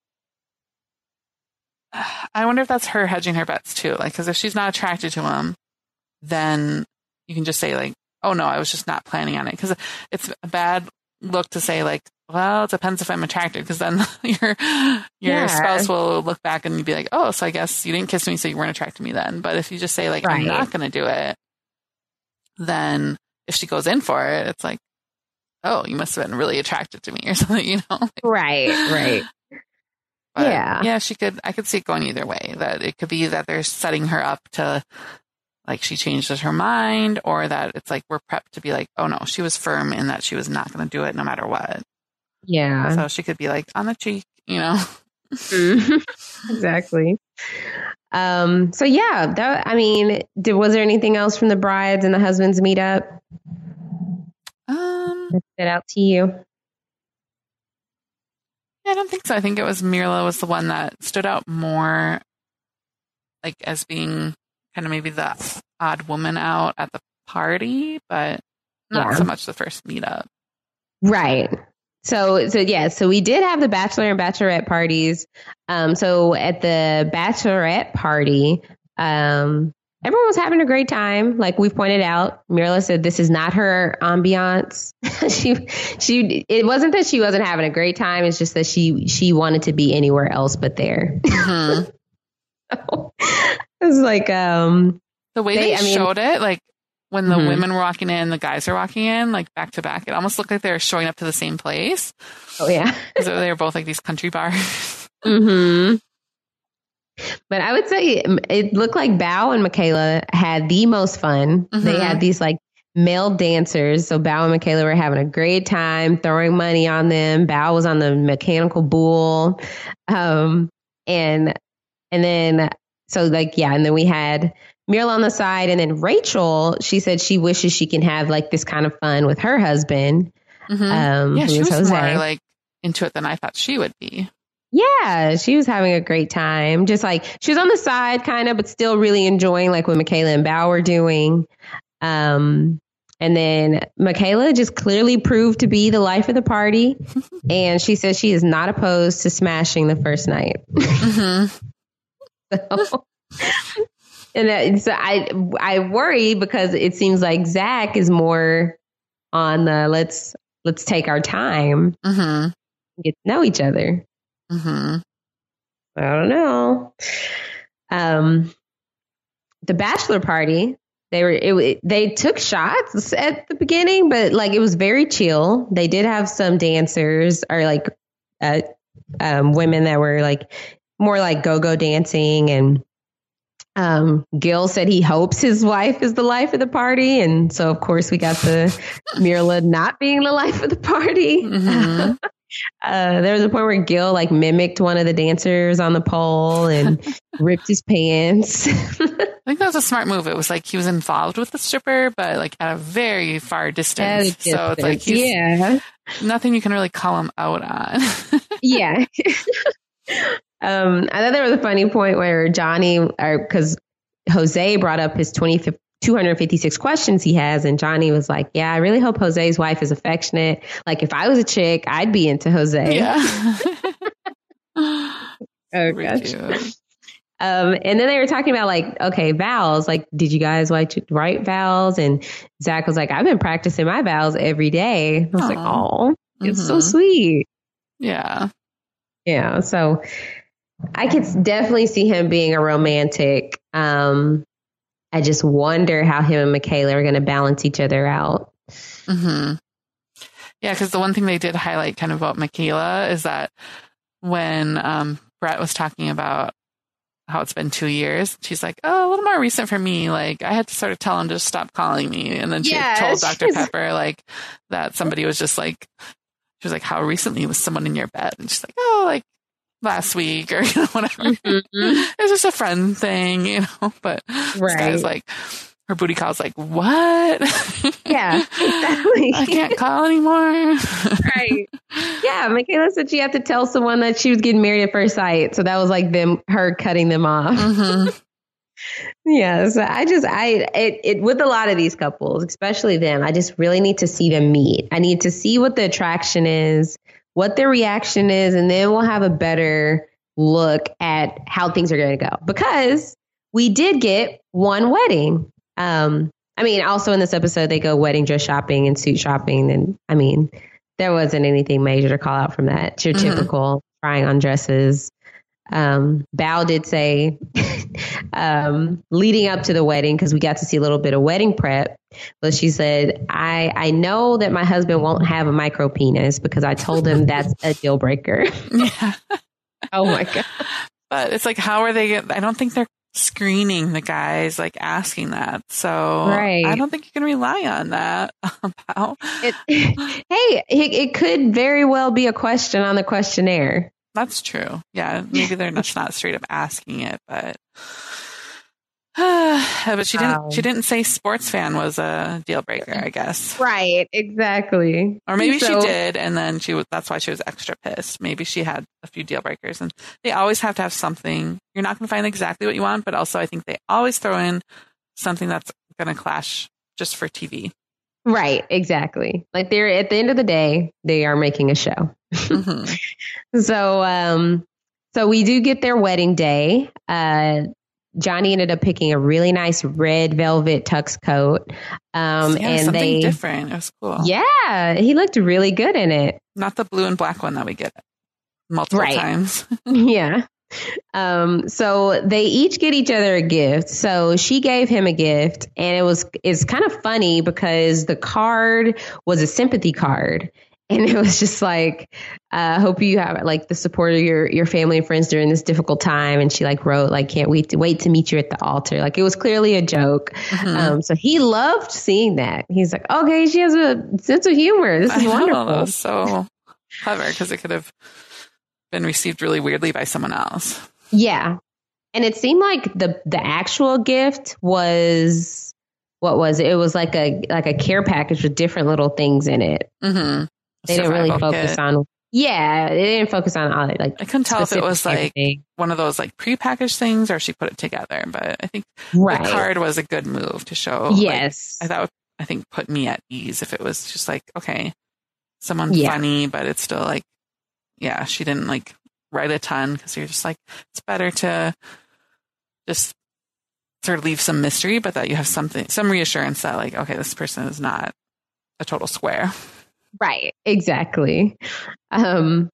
I wonder if that's her hedging her bets too. Like, because if she's not attracted to him, then you can just say like, oh no, I was just not planning on it. Because it's a bad look to say like, well, it depends if I'm attracted. Because then your your yeah. spouse will look back and you'd be like, oh, so I guess you didn't kiss me, so you weren't attracted to me then. But if you just say like, right. I'm not going to do it, then if she goes in for it, it's like, oh, you must have been really attracted to me or something, you know? Like, right, right. But yeah. Yeah, she could, I could see it going either way. That it could be that they're setting her up to, like, she changes her mind, or that it's like we're prepped to be like, oh no, she was firm in that she was not going to do it no matter what. Yeah. So she could be like, on the cheek, you know? Exactly. Um, so yeah, that, I mean, did, was there anything else from the brides and the husbands meetup um, that stood out to you? I don't think so. I think it was Mirla was the one that stood out more, like as being kind of maybe the odd woman out at the party, but not yeah. so much the first meetup. Right. So, so yeah, so we did have the bachelor and bachelorette parties. Um, so at the bachelorette party, um, everyone was having a great time. Like we pointed out, Mirla said this is not her ambiance. she, she, it wasn't that she wasn't having a great time. It's just that she, she wanted to be anywhere else but there. Mm-hmm. So, it was like, um, the way they, they I mean, showed it, like when the mm-hmm. women were walking in, the guys are walking in, like back to back. It almost looked like they were showing up to the same place. Oh yeah, because they were both like these country bars. Mm-hmm. But I would say it looked like Bao and Michaela had the most fun. Mm-hmm. They had these like male dancers. So Bao and Michaela were having a great time, throwing money on them. Bao was on the mechanical bull. Um, and, and then, so like, yeah. And then we had Mirla on the side, and then Rachel, she said she wishes she can have like this kind of fun with her husband. Mm-hmm. Um, yeah, she was Jose. more like into it than I thought she would be. Yeah, she was having a great time. Just like she was on the side kind of, but still really enjoying like what Michaela and Bao were doing. Um, and then Michaela just clearly proved to be the life of the party. And she says she is not opposed to smashing the first night. Mm-hmm. so, and that, so I, I worry because it seems like Zach is more on the let's, let's take our time, mm-hmm. get to know each other. Mm-hmm. I don't know. Um, the bachelor party, they were it, they took shots at the beginning, but like it was very chill. They did have some dancers or like uh, um, women that were like more like go-go dancing, and um, Gil said he hopes his wife is the life of the party, and so of course we got the Mirla not being the life of the party. Mm-hmm. Uh, there was a point where Gil like mimicked one of the dancers on the pole and ripped his pants. I think that was a smart move. It was like he was involved with the stripper, but like at a very far distance. distance. So it's like he's, yeah, nothing you can really call him out on. yeah. um, I thought there was a funny point where Johnny, or because Jose brought up his twenty, two hundred fifty-six questions he has, and Johnny was like, yeah, I really hope Jose's wife is affectionate. Like if I was a chick, I'd be into Jose. Yeah. oh gosh. Um, and then they were talking about like, okay, vows, like, did you guys like to write vows? And Zach was like, I've been practicing my vows every day. I was Aww. like, oh, it's mm-hmm. so sweet. Yeah. Yeah. So I could definitely see him being a romantic. Um, I just wonder how him and Michaela are going to balance each other out. Mm-hmm. Yeah, because the one thing they did highlight kind of about Michaela is that when um, Brett was talking about how it's been two years, she's like, oh, a little more recent for me. Like, I had to sort of tell him to stop calling me. And then she yeah, told Doctor Pepper, like, that somebody was just like, she was like, how recently was someone in your bed? And she's like, oh, like, last week or, you know, whatever. Mm-hmm. It's just a friend thing, you know, but right. This guy's like, her booty call's like, what? Yeah, exactly. I can't call anymore. Right. Yeah, Michaela said she had to tell someone that she was getting married at first sight. So that was like them, her cutting them off. Mm-hmm. Yeah, so I just, I, it, it, with a lot of these couples, especially them, I just really need to see them meet. I need to see what the attraction is, what their reaction is, and then we'll have a better look at how things are going to go. Because we did get one wedding. Um, I mean, also in this episode, they go wedding dress shopping and suit shopping. And I mean, there wasn't anything major to call out from that. It's your mm-hmm. typical trying on dresses. Um, Bao did say um, leading up to the wedding, because we got to see a little bit of wedding prep, but she said, I, I know that my husband won't have a micro penis because I told him that's a deal breaker. Yeah. Oh my God. But it's like, how are they? I don't think they're screening the guys, like asking that. So right. I don't think you can rely on that. About it, hey, it, it could very well be a question on the questionnaire. That's true. Yeah, maybe they're just not straight up asking it, but uh, but she didn't. Um, she didn't say sports fan was a deal breaker, I guess. Right. Exactly. Or maybe so, she did, and then she was. That's why she was extra pissed. Maybe she had a few deal breakers, and they always have to have something. You're not going to find exactly what you want, but also I think they always throw in something that's going to clash just for T V. Right. Exactly. Like they're at the end of the day, they are making a show. Mm-hmm. So, um, so we do get their wedding day. Uh, Johnny ended up picking a really nice red velvet tux coat. Um, yeah, and something they, different. It was cool. Yeah, he looked really good in it. Not the blue and black one that we get multiple right. times. Yeah. Um, so they each get each other a gift. So she gave him a gift, and it was, it's kind of funny because the card was a sympathy card. And it was just like, I uh, hope you have like the support of your, your family and friends during this difficult time. And she like wrote like, can't wait to wait to meet you at the altar. Like it was clearly a joke. Mm-hmm. Um, so he loved seeing that. He's like, okay, she has a sense of humor. This is I wonderful. Know, that was so clever because it could have been received really weirdly by someone else. Yeah. And it seemed like the, the actual gift was, what was it? It was like a, like a care package with different little things in it. Mm-hmm. They didn't really focus kit. on, Yeah, it didn't focus on all like. I couldn't tell if it was like everything. one of those like prepackaged things or she put it together. But I think Right. the card was a good move to show. Yes. Like, I thought I think put me at ease if it was just like, okay, someone Yeah. funny, but it's still like, yeah, she didn't like write a ton because you're just like, it's better to just sort of leave some mystery, but that you have something, some reassurance that like, okay, this person is not a total square. Right. Exactly. Um,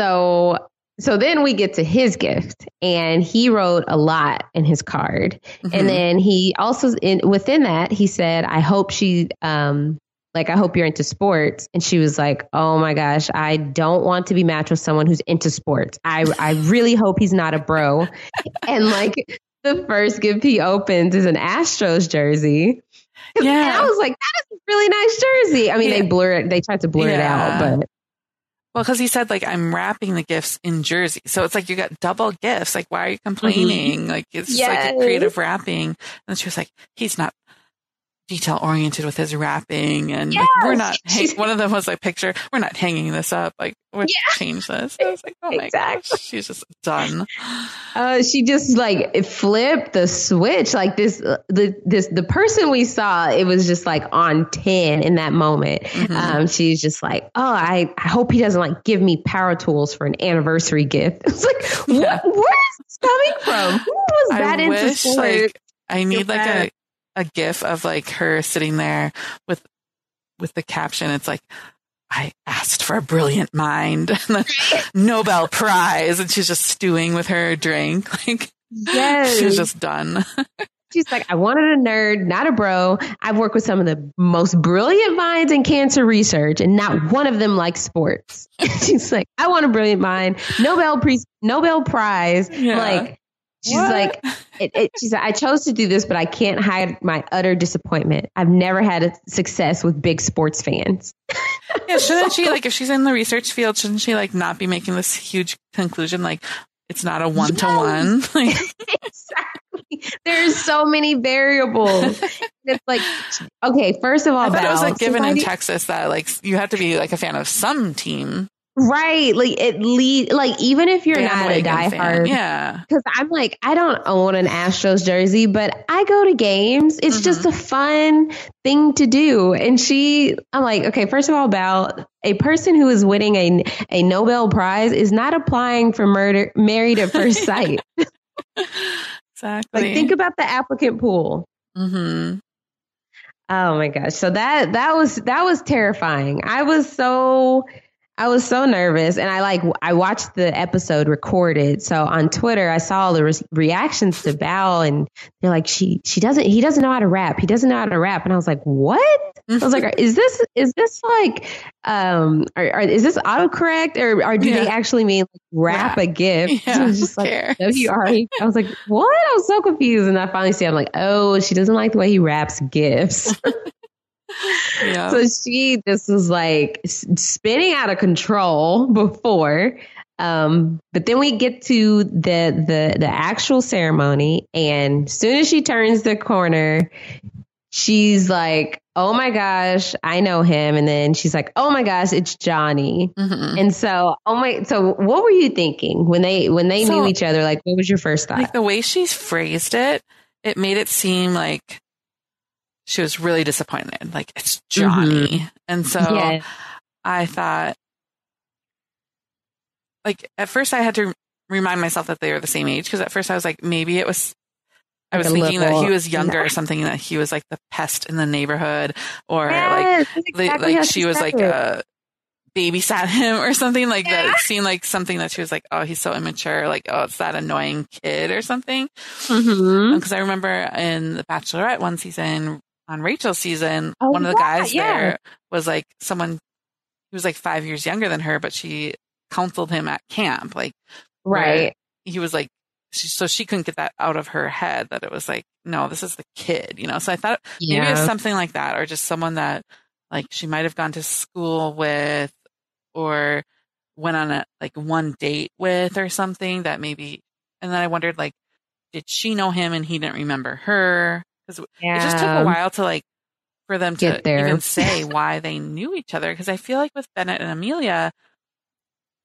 so, so then we get to his gift, and he wrote a lot in his card. Mm-hmm. And then he also, in within that, he said, I hope she, um, like, I hope you're into sports. And she was like, oh my gosh, I don't want to be matched with someone who's into sports. I, I really hope he's not a bro. And like the first gift he opens is an Astros jersey. Yeah. And I was like, that is a really nice jersey. I mean, Yeah. they blur it, they tried to blur Yeah. it out, but Well, because he said, like, I'm wrapping the gifts in jersey. So it's like you got double gifts. Like, why are you complaining? Like, it's just like Yes. a creative wrapping. And she was like, he's not detail oriented with his wrapping. And like, we're not, hang- one of them was like, picture, we're not hanging this up. Like, we'll Yeah. change this. I was like, oh my Exactly. gosh, she's just done. Uh, she just like flipped the switch. Like this, uh, the this the person we saw, it was just like on ten in that moment. Mhm. Um, she's just like, oh, I, I hope he doesn't like give me power tools for an anniversary gift. It's like, Yeah. what? Where is this coming from? Who was that I into wish, sports? like, I need like bad. a, a gif of like her sitting there with, with the caption. It's like, I asked for a brilliant mind and then Nobel Prize, and she's just stewing with her drink. Like, Yes. she was just done. She's like, I wanted a nerd, not a bro. I've worked with some of the most brilliant minds in cancer research, and not one of them likes sports. She's like, I want a brilliant mind, Nobel pre- Nobel Prize. Yeah. Like, she's What? like, it, it, she's like, I chose to do this, but I can't hide my utter disappointment. I've never had a success with big sports fans. Yeah, shouldn't she, like, if she's in the research field, shouldn't she, like, not be making this huge conclusion? Like, it's not a one to one. Like, Exactly. There's so many variables. It's like, okay, first of all, I thought it was Val, like given in somebody- Texas that, like, you have to be, like, a fan of some team. Right. Like at least, like, even if you're not a Bandwagon fan. diehard, Yeah. because I'm like, I don't own an Astros jersey, but I go to games. It's Mhm. just a fun thing to do. And she, I'm like, okay, first of all, Val, a person who is winning a, a Nobel Prize is not applying for murder, Married at First Sight. Exactly. Like, think about the applicant pool. Mm-hmm. Oh my gosh. So that, that was, that was terrifying. I was so, I was so nervous, and I like, I watched the episode recorded. So on Twitter, I saw all the re- reactions to Val, and they're like, she, she doesn't, he doesn't know how to rap. He doesn't know how to rap. And I was like, what? I was like, is this, is this like, um, or, or is this autocorrect, or, or do Yeah. they actually mean like, rap Yeah. a gift? Yeah, I was just who like, cares? W R E. I was like, what? I was so confused. And I finally see, I'm like, oh, she doesn't like the way he raps gifts. Yeah. So she just was like s- spinning out of control before. Um, but then we get to the, the, the actual ceremony, and as soon as she turns the corner, she's like, oh my gosh, I know him. And then she's like, oh my gosh, it's Johnny. Mhm. And so, oh my, so what were you thinking when they, when they So- knew each other? Like, what was your first thought? Like, the way she phrased it, it made it seem like she was really disappointed. Like, it's Johnny. And so Yeah. I thought, like, at first I had to remind myself that they were the same age, because at first I was like, maybe it was, I Like was a thinking that little- he was younger or something, that he was like the pest in the neighborhood, or Yes, that's like, exactly like how she was said like it. a babysat him or something like Yeah. that. It seemed like something that she was like, oh, he's so immature. Like, oh, it's that annoying kid or something. Mhm. Because I remember in the Bachelorette one season, on Rachel's season, Oh, one of the yeah, guys yeah. there was like someone who was like five years younger than her, but she counseled him at camp. Like, where Right. he was like, she, so she couldn't get that out of her head that it was like, no, this is the kid, you know? So I thought maybe it was Yeah. something like that, or just someone that like she might have gone to school with, or went on a like one date with, or something that maybe. And then I wondered, like, did she know him and he didn't remember her? Because it just took a while to like for them to Get there. even say why they knew each other. Because I feel like with Bennett and Amelia,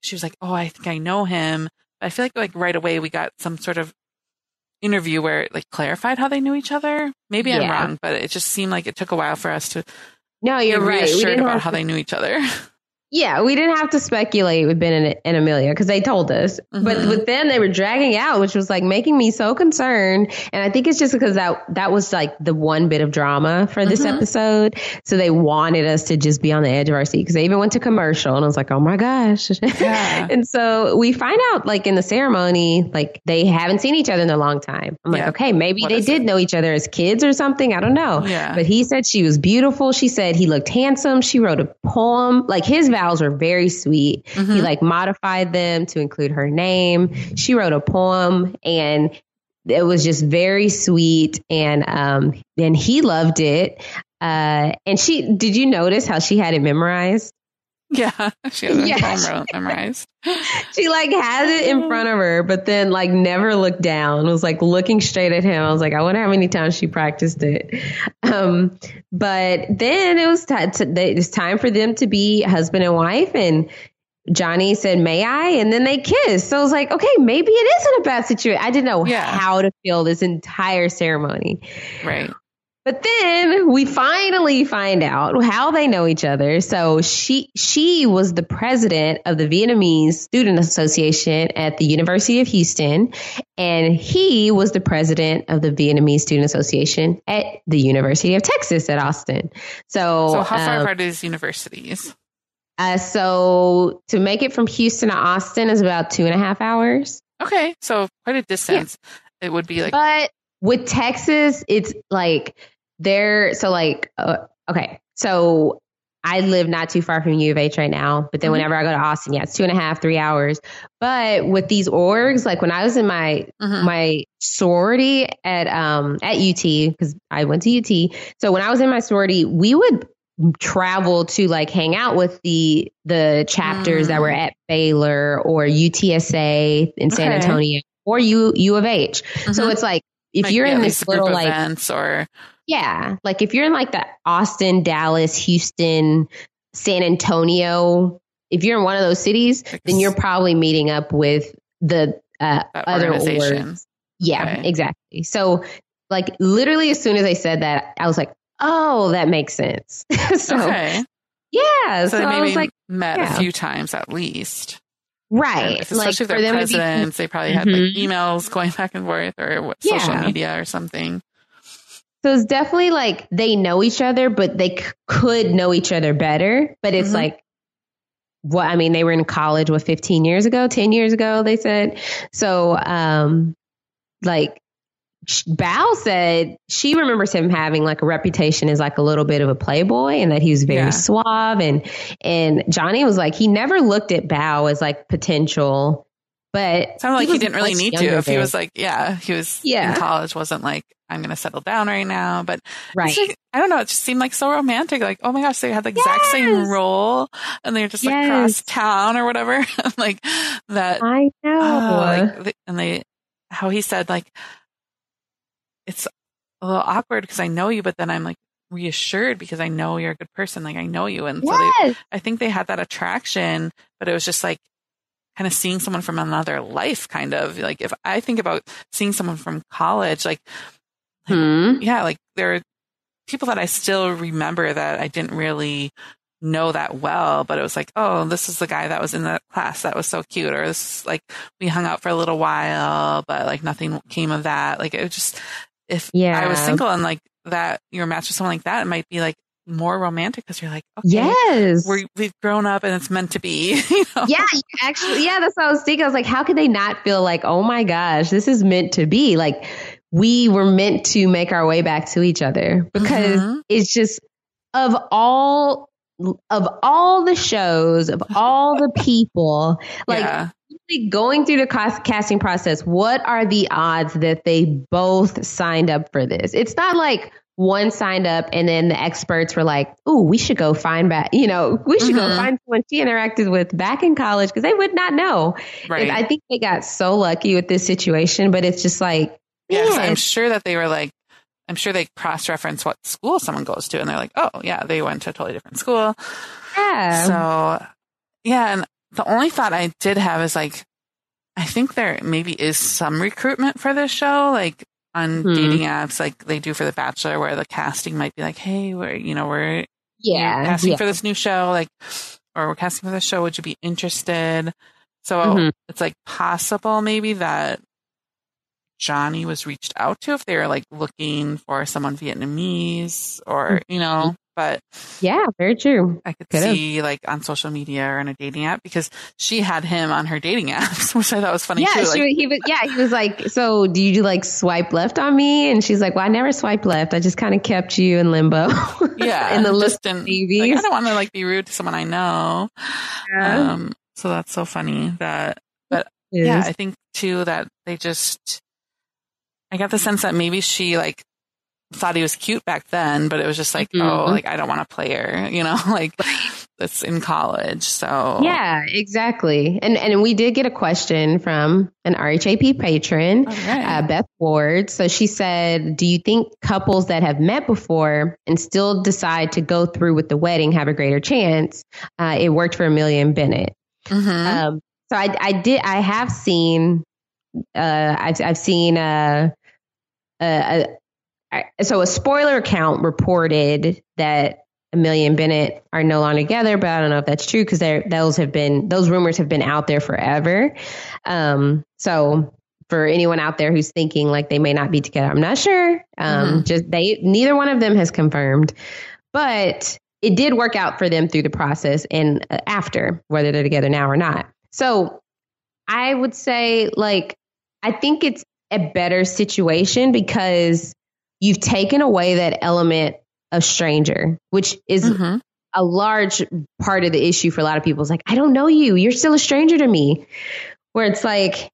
she was like, oh, I think I know him. I feel like like right away we got some sort of interview where it like clarified how they knew each other. Maybe Yeah. I'm wrong, but it just seemed like it took a while for us to No, be you're right. We reassured didn't about have how to- they knew each other. Yeah, we didn't have to speculate with Ben and, and Amelia because they told us. Mm-hmm. But with them, they were dragging out, which was like making me so concerned. And I think it's just because that that was like the one bit of drama for this Mm-hmm. episode. So they wanted us to just be on the edge of our seat because they even went to commercial. And I was like, oh my gosh. Yeah. And so we find out like in the ceremony, like they haven't seen each other in a long time. I'm like, Yeah. okay, maybe What they is did it? know each other as kids or something. I don't know. Yeah. But he said she was beautiful. She said he looked handsome. She wrote a poem. Like his vows were very sweet. Mm-hmm. He like modified them to include her name. She wrote a poem and it was just very sweet. And, um, and he loved it. Uh, and she, did you notice how she had it memorized? Yeah. She has a Yeah. poem memorized. She like had it in front of her, but then like never looked down. Was like looking straight at him. I was like, I wonder how many times she practiced it. Um, but then it was t- t- it was time for them to be husband and wife, and Johnny said, "May I?" And then they kissed. So I was like, okay, maybe it isn't a bad situation. I didn't know Yeah. how to feel this entire ceremony. Right. But then we finally find out how they know each other. So she she was the president of the Vietnamese Student Association at the University of Houston, and he was the president of the Vietnamese Student Association at the University of Texas at Austin. So, So how far um, apart are these universities? uh, so to make it from Houston to Austin is about two and a half hours. Okay. So quite a distance. It would be like, But with Texas, it's like there. So like, uh, okay. So I live not too far from U of H right now, but then Mhm. whenever I go to Austin, yeah, it's two and a half, three hours. But with these orgs, like when I was in my Mhm. my sorority at um at U T, because I went to U T. So when I was in my sorority, we would travel to like hang out with the the chapters Mm. that were at Baylor or U T S A in San Okay. Antonio or U U of H. So Mhm. it's like if Like, you're yeah, in at this least a group little of like events or yeah, like if you're in like the Austin, Dallas, Houston, San Antonio, if you're in one of those cities, then you're probably meeting up with the uh, that other organization. orgs. Yeah, Okay. exactly. So like literally as soon as I said that, I was like, oh, that makes sense. so Okay. yeah, So, so, they I maybe was like, met yeah. a few times at least. right, And if- especially like if for they're them to be presidents, they probably had like Mhm. emails going back and forth or what, social Yeah. media or something. So it's definitely like they know each other, but they c- could know each other better. But it's Mhm. like, what I mean, they were in college, what, fifteen years ago, ten years ago, they said. So, um, like, sh- Bao said she remembers him having like a reputation as like a little bit of a playboy and that he was very Yeah. suave. And, and Johnny was like, he never looked at Bao as like potential, but Sounded like he was didn't really much need to. younger If he then. was like, yeah, he was Yeah. in college, wasn't like, I'm going to settle down right now. But Right. it's like, I don't know. It just seemed like so romantic. Like, oh my gosh, they had the exact same Yes. role and they're just like Yes. across town or whatever. like that. I know. Oh, like, the- and they, how he said, like, it's a little awkward because I know you, but then I'm like reassured because I know you're a good person. Like, I know you. And so they, yes. I think they had that attraction, but it was just like kind of seeing someone from another life, kind of like if I think about seeing someone from college, like, Hmm. yeah, like there are people that I still remember that I didn't really know that well, but it was like, oh, this is the guy that was in that class that was so cute, or this is like we hung out for a little while, but like nothing came of that. Like it was just if Yeah. I was single and like that, you're matched with someone like that, it might be like more romantic because you're like, okay, Yes. we're, we've grown up and it's meant to be. You know? Yeah, you actually, yeah, that's what I was thinking. I was like, how could they not feel like, oh my gosh, this is meant to be? Like, we were meant to make our way back to each other because Mhm. it's just of all of all the shows, of all the people, like Yeah. really going through the cast- casting process, what are the odds that they both signed up for this? It's not like one signed up and then the experts were like, "Ooh, we should go find back. You know, we should go Mhm. find someone she interacted with back in college because they would not know." Right. And I think they got so lucky with this situation, but it's just like, Yeah, 'cause man, I'm sure that they were like, I'm sure they cross-reference what school someone goes to, and they're like, oh, yeah, they went to a totally different school. yeah, So, yeah, and the only thought I did have is like, I think there maybe is some recruitment for this show, like on hmm. dating apps, like they do for The Bachelor, where the casting might be like, hey, we're, you know, we're yeah, casting yeah. for this new show, like, or we're casting for this show. Would you be interested? So mm-hmm. it's like possible maybe that Johnny was reached out to if they were like looking for someone Vietnamese or, you know, but yeah, very true. I could Could've. see like on social media or on a dating app because she had him on her dating apps, which I thought was funny yeah, too. She, like, he was, yeah, he was like, so do you like swipe left on me? And she's like, well, I never swiped left. I just kind of kept you in limbo. Yeah. in the list of babies. Like, I don't want to like be rude to someone I know. Yeah. Um, so that's so funny that, but yeah, I think too that they just, I got the sense that maybe she like thought he was cute back then, but it was just like, mm-hmm. oh, like I don't want to play her, you know, like that's in college. So yeah, exactly. And and we did get a question from an R H A P patron, right. uh, Beth Ward. So she said, do you think couples that have met before and still decide to go through with the wedding have a greater chance? Uh, it worked for Amelia and Bennett. Mm-hmm. Um, so I, I did, I have seen, uh, I've, I've seen, uh, uh, so a spoiler account reported that Amelia and Bennett are no longer together, but I don't know if that's true because those have been those rumors have been out there forever. Um, so for anyone out there who's thinking like they may not be together, I'm not sure. Um, mm-hmm. Just they neither one of them has confirmed, but it did work out for them through the process and after, whether they're together now or not. So I would say like I think it's a better situation because you've taken away that element of stranger, which is mm-hmm. a large part of the issue for a lot of people. It's like, I don't know you. You're still a stranger to me. Where it's like,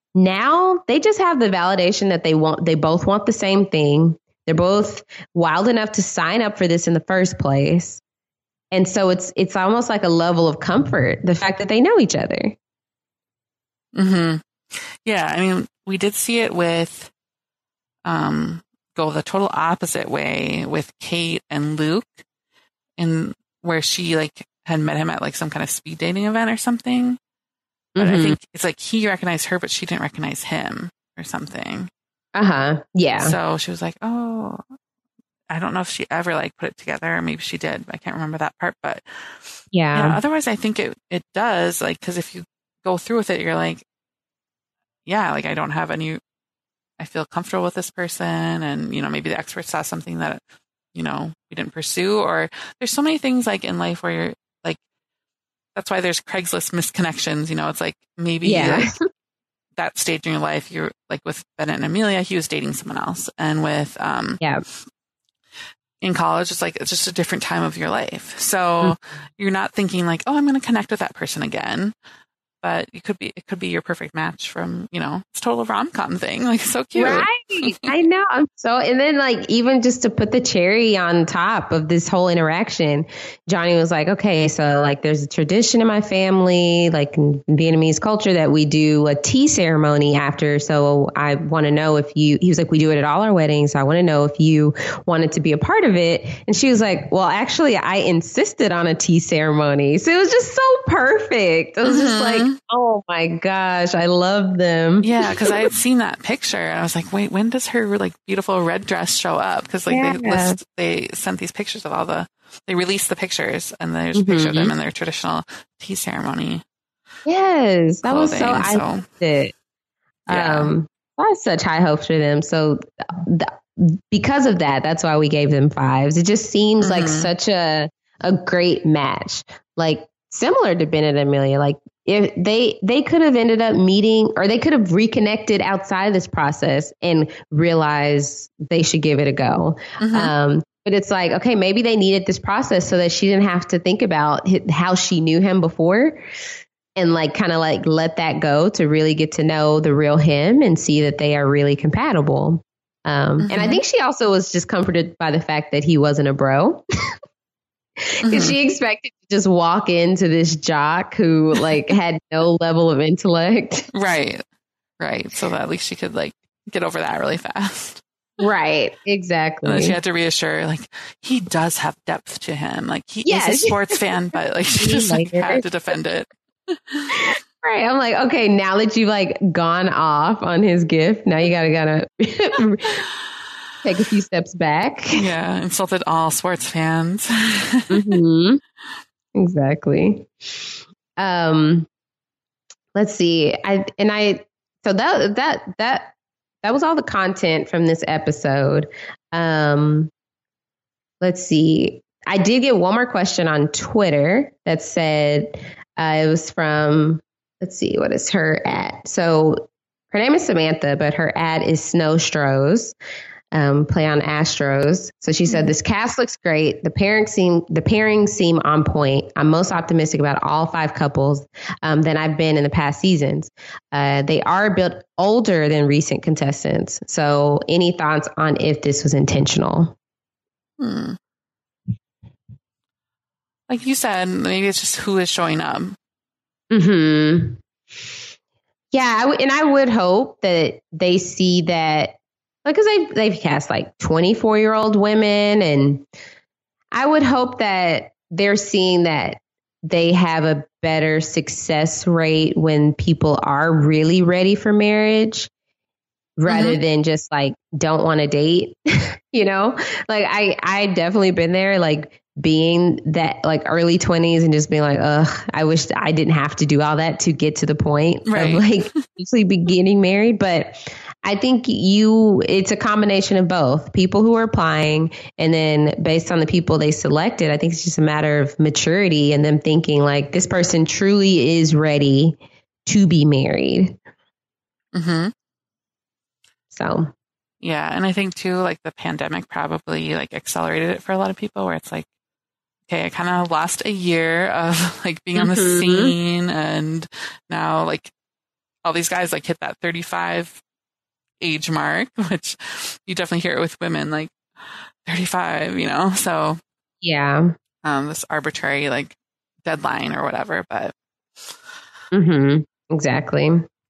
now they just have the validation that they want. They both want the same thing. They're both wild enough to sign up for this in the first place. And so it's it's almost like a level of comfort, the fact that they know each other. Mm-hmm. Yeah, I mean, we did see it with um go the total opposite way with Kate and Luke, and where she like had met him at like some kind of speed dating event or something. But mm-hmm. I think it's like he recognized her, but she didn't recognize him or something. Uh huh. Yeah. So she was like, "Oh, I don't know if she ever like put it together, or maybe she did. I can't remember that part, but yeah. yeah otherwise, I think it it does like because if you go through with it, you're like, yeah, like I don't have any. I feel comfortable with this person, and you know maybe the expert saw something that you know we didn't pursue, or there's so many things like in life where you're like that's why there's Craigslist misconnections. You know, it's like maybe yeah. like, that stage in your life, you're like with Bennett and Amelia, he was dating someone else, and with um yeah in college, it's like it's just a different time of your life, so mm-hmm. you're not thinking like, oh, I'm going to connect with that person again. But it could be it could be your perfect match from, you know, it's total rom-com thing. Like, so cute. Right. I know. I'm so, and then like, even just to put the cherry on top of this whole interaction, Johnny was like, okay, so like there's a tradition in my family, like in Vietnamese culture that we do a tea ceremony after. So I want to know if you, he was like, we do it at all our weddings. So I want to know if you wanted to be a part of it. And she was like, well, actually I insisted on a tea ceremony. So it was just so perfect. It was mm-hmm. just like, oh my gosh, I love them. Yeah, because I had seen that picture and I was like, wait, when does her like beautiful red dress show up? Because like yeah. they list, they sent these pictures of all the, they released the pictures and there's mm-hmm. a picture of them in their traditional tea ceremony. Yes, that clothing, was so, I so, loved it. Yeah. Um, I had such high hopes for them. So th- because of that, that's why we gave them fives. It just seems mm-hmm. like such a, a great match. Like similar to Bennett and Amelia, like if they they could have ended up meeting or they could have reconnected outside of this process and realized they should give it a go. Mm-hmm. Um, but it's like, okay, maybe they needed this process so that she didn't have to think about how she knew him before and like kind of like let that go to really get to know the real him and see that they are really compatible. Um, mm-hmm. And I think she also was just comforted by the fact that he wasn't a bro. Because mm-hmm. she expected to just walk into this jock who like had no level of intellect. Right. Right. So that at least she could like get over that really fast. Right. Exactly. And then she had to reassure like he does have depth to him. Like he yes. is a sports fan, but like she just like, had to defend it. Right. I'm like, okay, now that you've like gone off on his gift, now you gotta gotta take a few steps back. Yeah, insulted all sports fans. Mm-hmm. Exactly. Um, let's see. I and I so that that that that was all the content from this episode. Um, let's see. I did get one more question on Twitter that said uh, it was from. Let's see, what is her ad? So her name is Samantha, but her ad is Snow Stros, um, play on Astros. So she said, this cast looks great. The pairings seem the pairings seem on point. I'm most optimistic about all five couples um, than I've been in the past seasons. Uh, they are built older than recent contestants. So any thoughts on if this was intentional? Hmm. Like you said, maybe it's just who is showing up. Hmm. Yeah, I w- and I would hope that they see that, because they've they've cast like twenty-four year old women, and I would hope that they're seeing that they have a better success rate when people are really ready for marriage, rather mm-hmm. than just like don't want to date. You know, like I I definitely been there, like being that like early twenties and just being like, ugh, I wish I didn't have to do all that to get to the point right. of like actually be getting married. But I think you, it's a combination of both. People who are applying, and then based on the people they selected, I think it's just a matter of maturity and them thinking like this person truly is ready to be married. Mm-hmm. So. Yeah. And I think too, like the pandemic probably like accelerated it for a lot of people, where it's like, okay, I kind of lost a year of like being mm-hmm. on the scene, and now like all these guys like hit that thirty-five age mark, which you definitely hear it with women, like thirty-five, you know? So yeah, um, this arbitrary like deadline or whatever, but mm-hmm. exactly.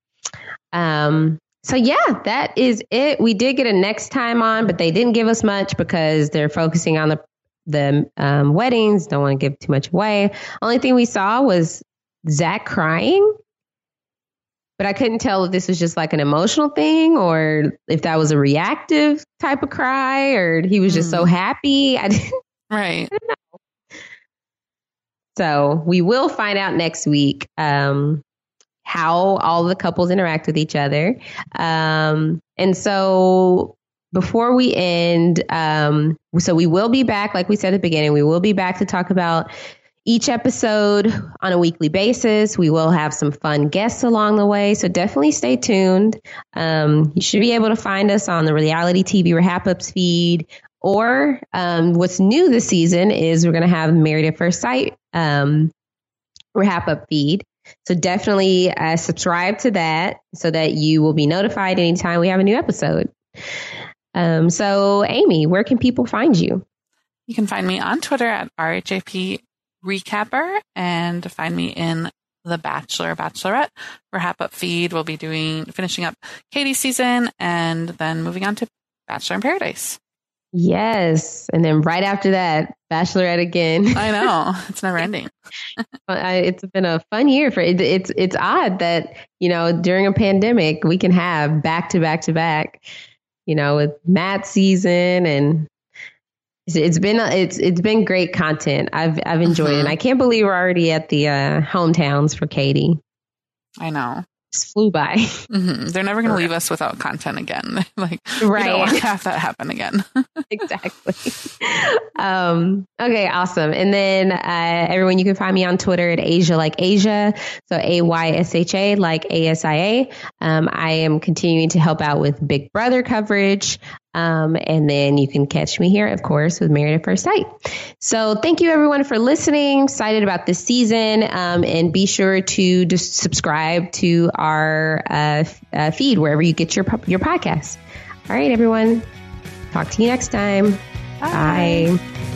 Um, so yeah, that is it. We did get a next time on, but they didn't give us much because they're focusing on the the um, weddings. Don't want to give too much away. Only thing we saw was Zach crying, but I couldn't tell if this was just like an emotional thing or if that was a reactive type of cry, or he was just mm. so happy. I didn't, right. I didn't know. So we will find out next week um, how all the couples interact with each other. Um, and so before we end, um, so we will be back, like we said at the beginning, we will be back to talk about each episode on a weekly basis. We will have some fun guests along the way, so definitely stay tuned. Um, you should be able to find us on the Reality T V Wrap-Ups feed, or um, what's new this season is we're going to have Married at First Sight um, Wrap-Up feed. So definitely uh, subscribe to that so that you will be notified anytime we have a new episode. Um, so, Amy, where can people find you? You can find me on Twitter at R H A P Recapper, and find me in The Bachelor, Bachelorette Wrap-Up feed. We'll be doing finishing up Katie's season and then moving on to Bachelor in Paradise. Yes, and then right after that, Bachelorette again. I know, it's never ending. It's been a fun year for it. It's it's odd that, you know, during a pandemic we can have back to back to back. You know, with Matt's season, and it's, it's been it's it's been great content. I've I've enjoyed mm-hmm. it. And I can't believe we're already at the uh, hometowns for Katie. I know. Just flew by. Mm-hmm. They're never going to leave us without content again. Like, right. We don't want to have that happen again. Exactly. Um, okay, awesome. And then uh, everyone, you can find me on Twitter at Asia Like Asia. So A Y S H A like A S I A. Um, I am continuing to help out with Big Brother coverage. Um, and then you can catch me here, of course, with Married at First Sight. So thank you, everyone, for listening. Excited about this season. Um, and be sure to just subscribe to our uh, uh, feed wherever you get your your podcast. All right, everyone. Talk to you next time. Bye. Bye.